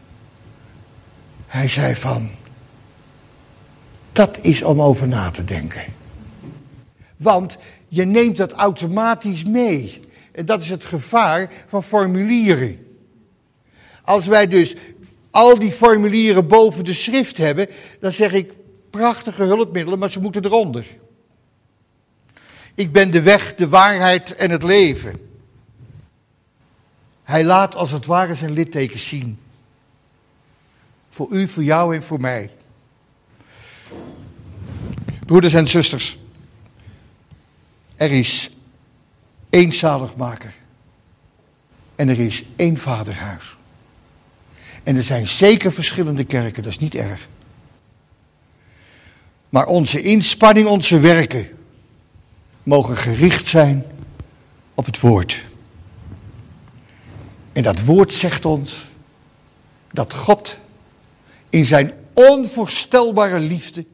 Hij zei van, dat is om over na te denken. Want je neemt dat automatisch mee. En dat is het gevaar van formulieren. Als wij dus al die formulieren boven de schrift hebben, dan zeg ik prachtige hulpmiddelen, maar ze moeten eronder. Ik ben de weg, de waarheid en het leven. Hij laat als het ware zijn littekens zien. Voor u, voor jou en voor mij. Broeders en zusters, er is één zaligmaker. En er is één vaderhuis. En er zijn zeker verschillende kerken, dat is niet erg. Maar onze inspanning, onze werken mogen gericht zijn op het woord. En dat woord zegt ons dat God in zijn onvoorstelbare liefde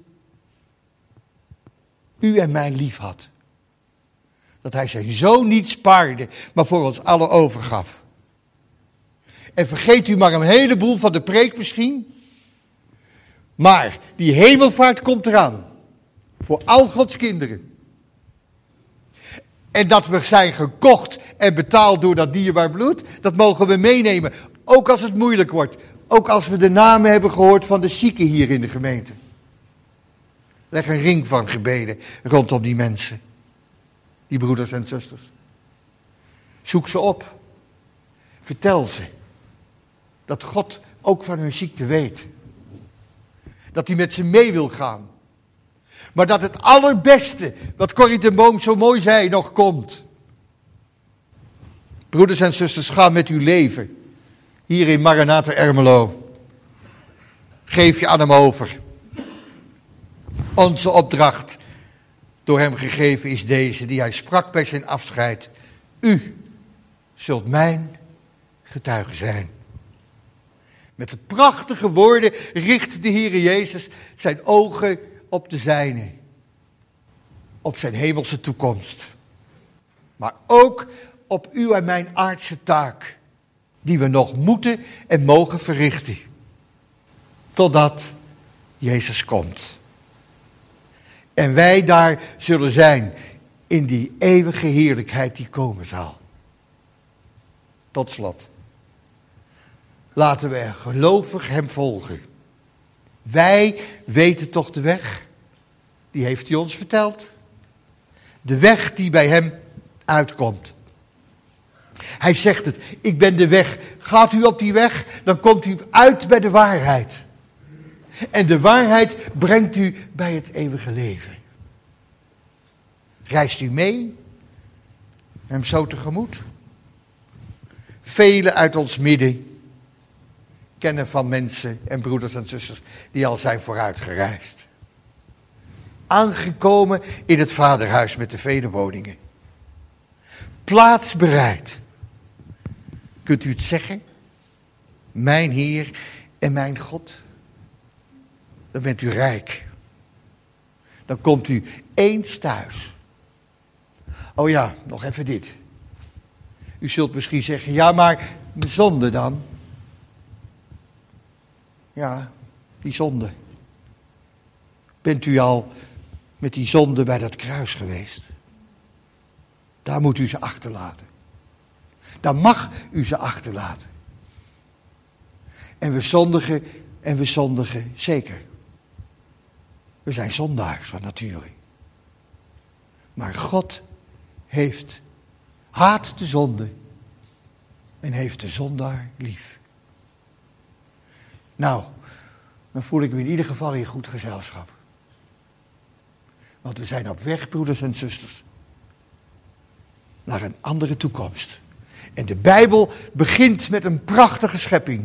u en mij lief had. Dat hij zijn zoon niet spaarde, maar voor ons allen overgaf. En vergeet u maar een heleboel van de preek misschien. Maar die hemelvaart komt eraan. Voor al Gods kinderen. En dat we zijn gekocht en betaald door dat dierbaar bloed, dat mogen we meenemen. Ook als het moeilijk wordt. Ook als we de namen hebben gehoord van de zieken hier in de gemeente. Leg een ring van gebeden rondom die mensen. Die broeders en zusters. Zoek ze op. Vertel ze. Dat God ook van hun ziekte weet. Dat hij met ze mee wil gaan. Maar dat het allerbeste, wat Corrie ten Boom zo mooi zei, nog komt. Broeders en zusters, ga met uw leven. Hier in Maranatha Ermelo. Geef je aan hem over. Onze opdracht, door hem gegeven, is deze, die hij sprak bij zijn afscheid. U zult mijn getuige zijn. Met de prachtige woorden richt de Heere Jezus zijn ogen op de zijne. Op zijn hemelse toekomst. Maar ook op uw en mijn aardse taak. Die we nog moeten en mogen verrichten. Totdat Jezus komt. En wij daar zullen zijn in die eeuwige heerlijkheid die komen zal. Tot slot. Laten we gelovig hem volgen. Wij weten toch de weg. Die heeft hij ons verteld. De weg die bij hem uitkomt. Hij zegt het, ik ben de weg. Gaat u op die weg, dan komt u uit bij de waarheid. En de waarheid brengt u bij het eeuwige leven. Reist u mee? Hem zo tegemoet? Velen uit ons midden kennen van mensen en broeders en zusters die al zijn vooruitgereisd. Aangekomen in het vaderhuis met de vele woningen. Plaats bereid. Kunt u het zeggen? Mijn Heer en mijn God. Dan bent u rijk. Dan komt u eens thuis. Oh ja, nog even dit. U zult misschien zeggen, ja maar mijn zonde dan? Ja, die zonde. Bent u al met die zonde bij dat kruis geweest? Daar moet u ze achterlaten. Daar mag u ze achterlaten. En we zondigen zeker. We zijn zondaars van nature. Maar God haat de zonde en heeft de zondaar lief. Nou, dan voel ik me in ieder geval in goed gezelschap. Want we zijn op weg, broeders en zusters, naar een andere toekomst. En de Bijbel begint met een prachtige schepping.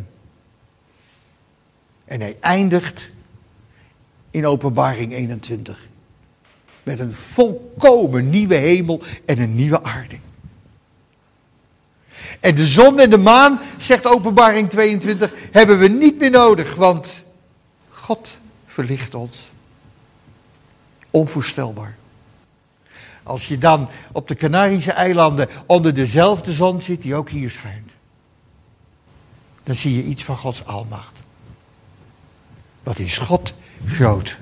En hij eindigt in Openbaring 21. Met een volkomen nieuwe hemel en een nieuwe aarde. En de zon en de maan, zegt Openbaring 22, hebben we niet meer nodig. Want God verlicht ons. Onvoorstelbaar. Als je dan op de Canarische eilanden onder dezelfde zon zit die ook hier schijnt. Dan zie je iets van Gods almacht. Wat is God groot.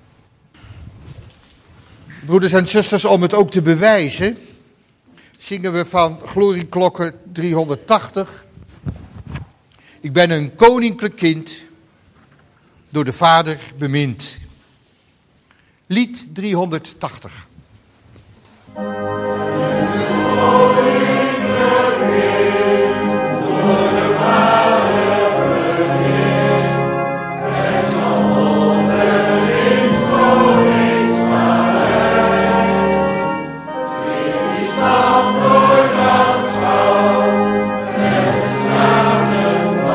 Broeders en zusters, om het ook te bewijzen, zingen we van Glorieklokken 380. Ik ben een koninklijk kind, door de Vader bemind. Lied 380.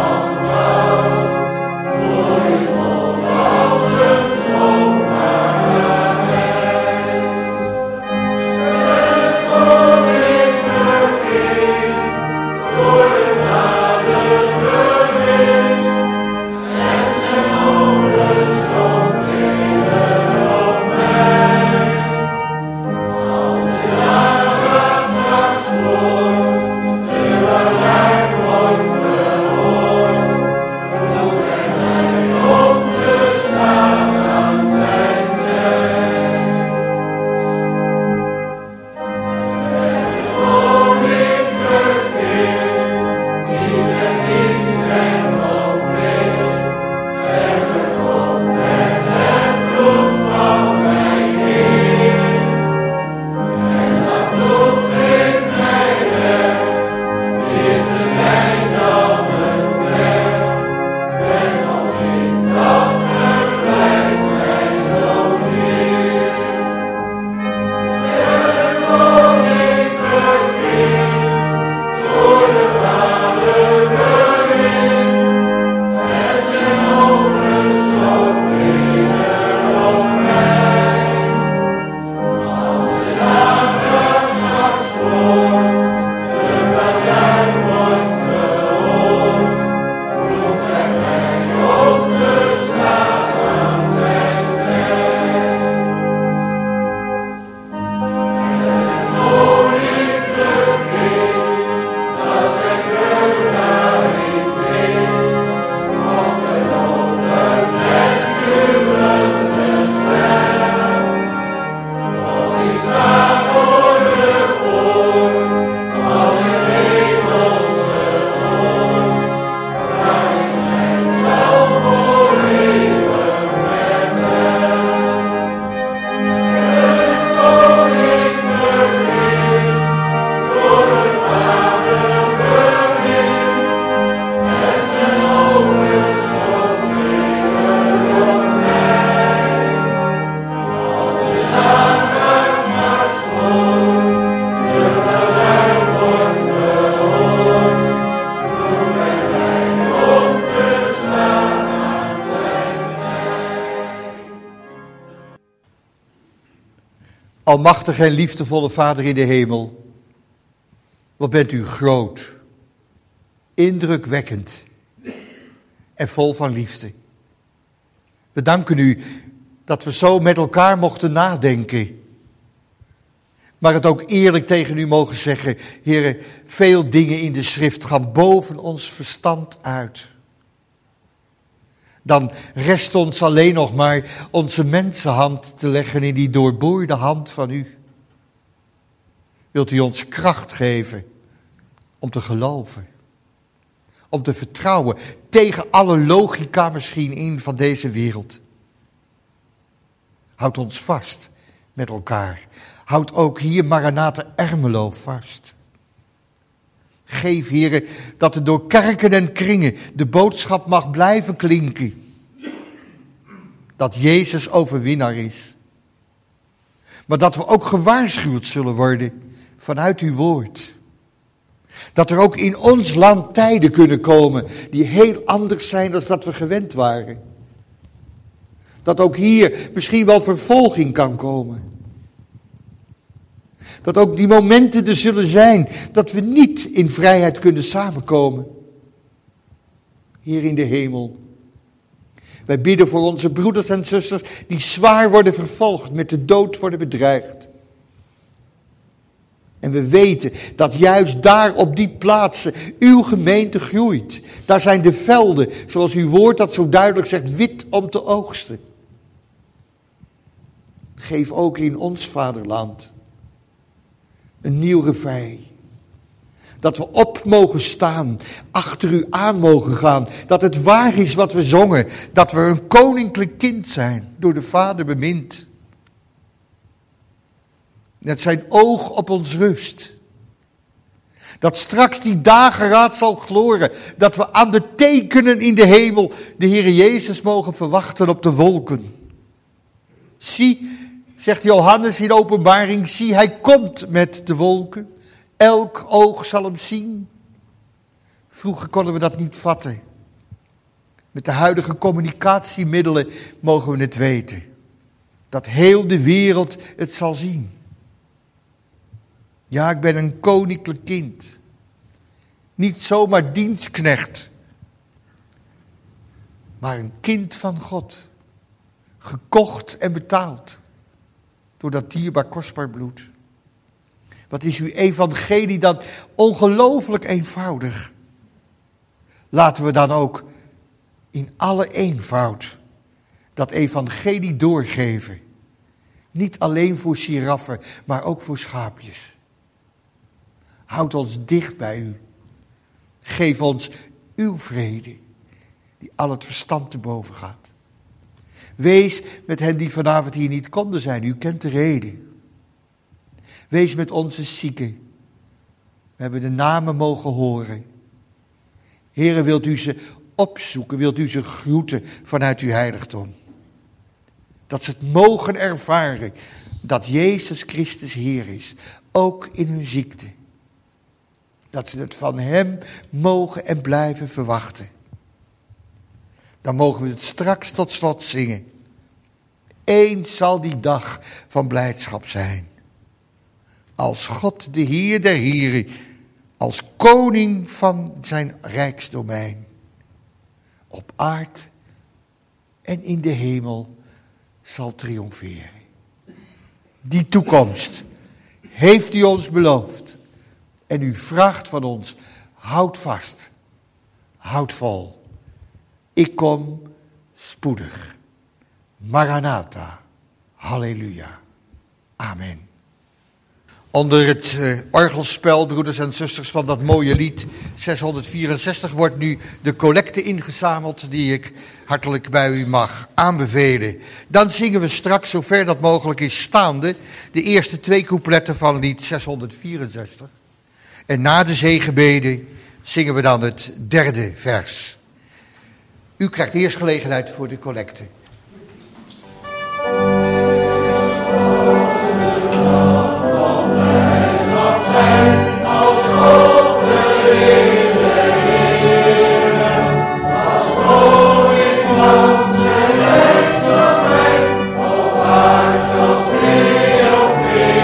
Glory
Almachtige en liefdevolle Vader in de hemel, wat bent u groot, indrukwekkend en vol van liefde. We danken u dat we zo met elkaar mochten nadenken. Maar het ook eerlijk tegen u mogen zeggen, Heere, veel dingen in de schrift gaan boven ons verstand uit. Dan rest ons alleen nog maar onze mensenhand te leggen in die doorboorde hand van u. Wilt u ons kracht geven om te geloven, om te vertrouwen tegen alle logica misschien in van deze wereld. Houd ons vast met elkaar. Houd ook hier Maranatha Ermelo vast. Geef, Heere, dat er door kerken en kringen de boodschap mag blijven klinken. Dat Jezus overwinnaar is. Maar dat we ook gewaarschuwd zullen worden vanuit uw woord. Dat er ook in ons land tijden kunnen komen die heel anders zijn dan dat we gewend waren. Dat ook hier misschien wel vervolging kan komen. Dat ook die momenten er zullen zijn dat we niet in vrijheid kunnen samenkomen. Hier in de hemel. Wij bidden voor onze broeders en zusters die zwaar worden vervolgd, met de dood worden bedreigd. En we weten dat juist daar op die plaatsen uw gemeente groeit. Daar zijn de velden, zoals uw woord dat zo duidelijk zegt, wit om te oogsten. Geef ook in ons vaderland een nieuw revij. Dat we op mogen staan, achter u aan mogen gaan. Dat het waar is wat we zongen. Dat we een koninklijk kind zijn, door de Vader bemind. Dat zijn oog op ons rust. Dat straks die dageraad zal gloren. Dat we aan de tekenen in de hemel de Heer Jezus mogen verwachten op de wolken. Zie, zegt Johannes in Openbaring, zie, hij komt met de wolken. Elk oog zal hem zien. Vroeger konden we dat niet vatten. Met de huidige communicatiemiddelen mogen we het weten. Dat heel de wereld het zal zien. Ja, ik ben een koninklijk kind. Niet zomaar dienstknecht. Maar een kind van God. Gekocht en betaald. Door dat dierbaar kostbaar bloed. Wat is uw evangelie dan ongelooflijk eenvoudig. Laten we dan ook in alle eenvoud dat evangelie doorgeven. Niet alleen voor giraffen, maar ook voor schaapjes. Houd ons dicht bij u. Geef ons uw vrede, die al het verstand te boven gaat. Wees met hen die vanavond hier niet konden zijn, u kent de reden. Wees met onze zieken. We hebben de namen mogen horen. Heere, wilt u ze opzoeken, wilt u ze groeten vanuit uw heiligdom. Dat ze het mogen ervaren dat Jezus Christus Heer is, ook in hun ziekte. Dat ze het van hem mogen en blijven verwachten. Dan mogen we het straks tot slot zingen. Eens zal die dag van blijdschap zijn. Als God de Heer der Heren, als koning van zijn rijksdomein. Op aard en in de hemel zal triomferen. Die toekomst heeft u ons beloofd. En u vraagt van ons, houd vast, houd vol. Ik kom spoedig. Maranatha, halleluja, amen. Onder het orgelspel, broeders en zusters, van dat mooie lied 664 wordt nu de collecte ingezameld die ik hartelijk bij u mag aanbevelen. Dan zingen we straks, zover dat mogelijk is, staande de eerste 2 coupletten van lied 664. En na de zegenbeden zingen we dan het 3e vers. U krijgt eerst gelegenheid voor de collecte.
Triomferen.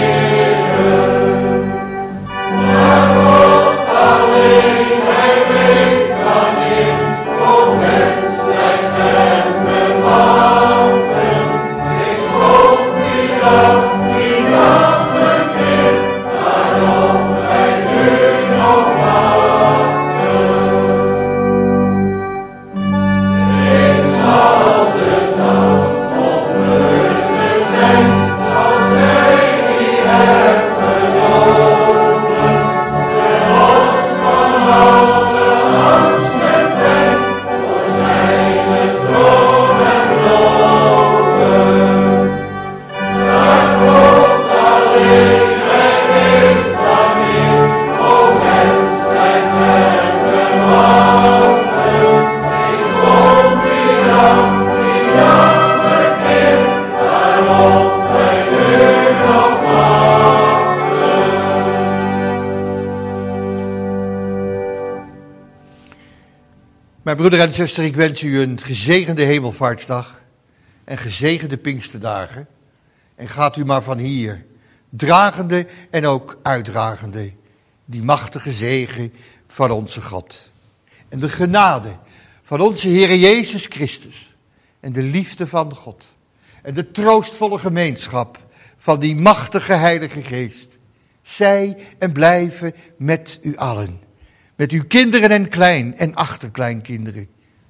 Mijn broeder en zuster, ik wens u een gezegende hemelvaartsdag en gezegende Pinksterdagen. En gaat u maar van hier, dragende en ook uitdragende, die machtige zegen van onze God. En de genade van onze Heer Jezus Christus en de liefde van God en de troostvolle gemeenschap van die machtige Heilige Geest, zij en blijven met u allen. Met uw kinderen en klein- en achterkleinkinderen.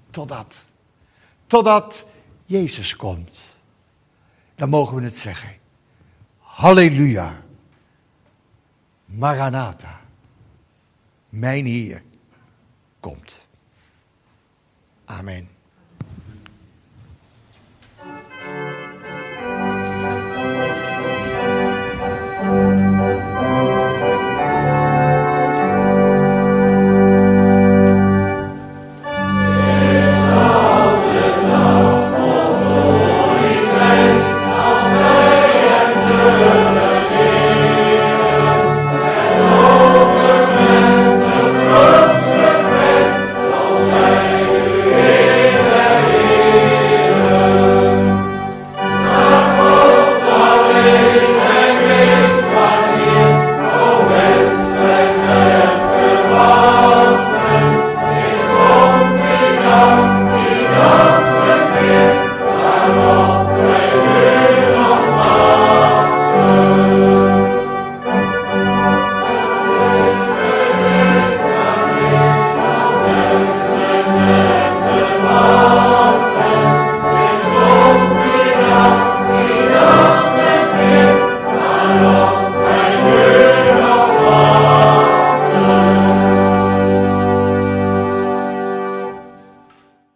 Totdat Jezus komt. Dan mogen we het zeggen. Halleluja. Maranatha. Mijn Heer komt. Amen.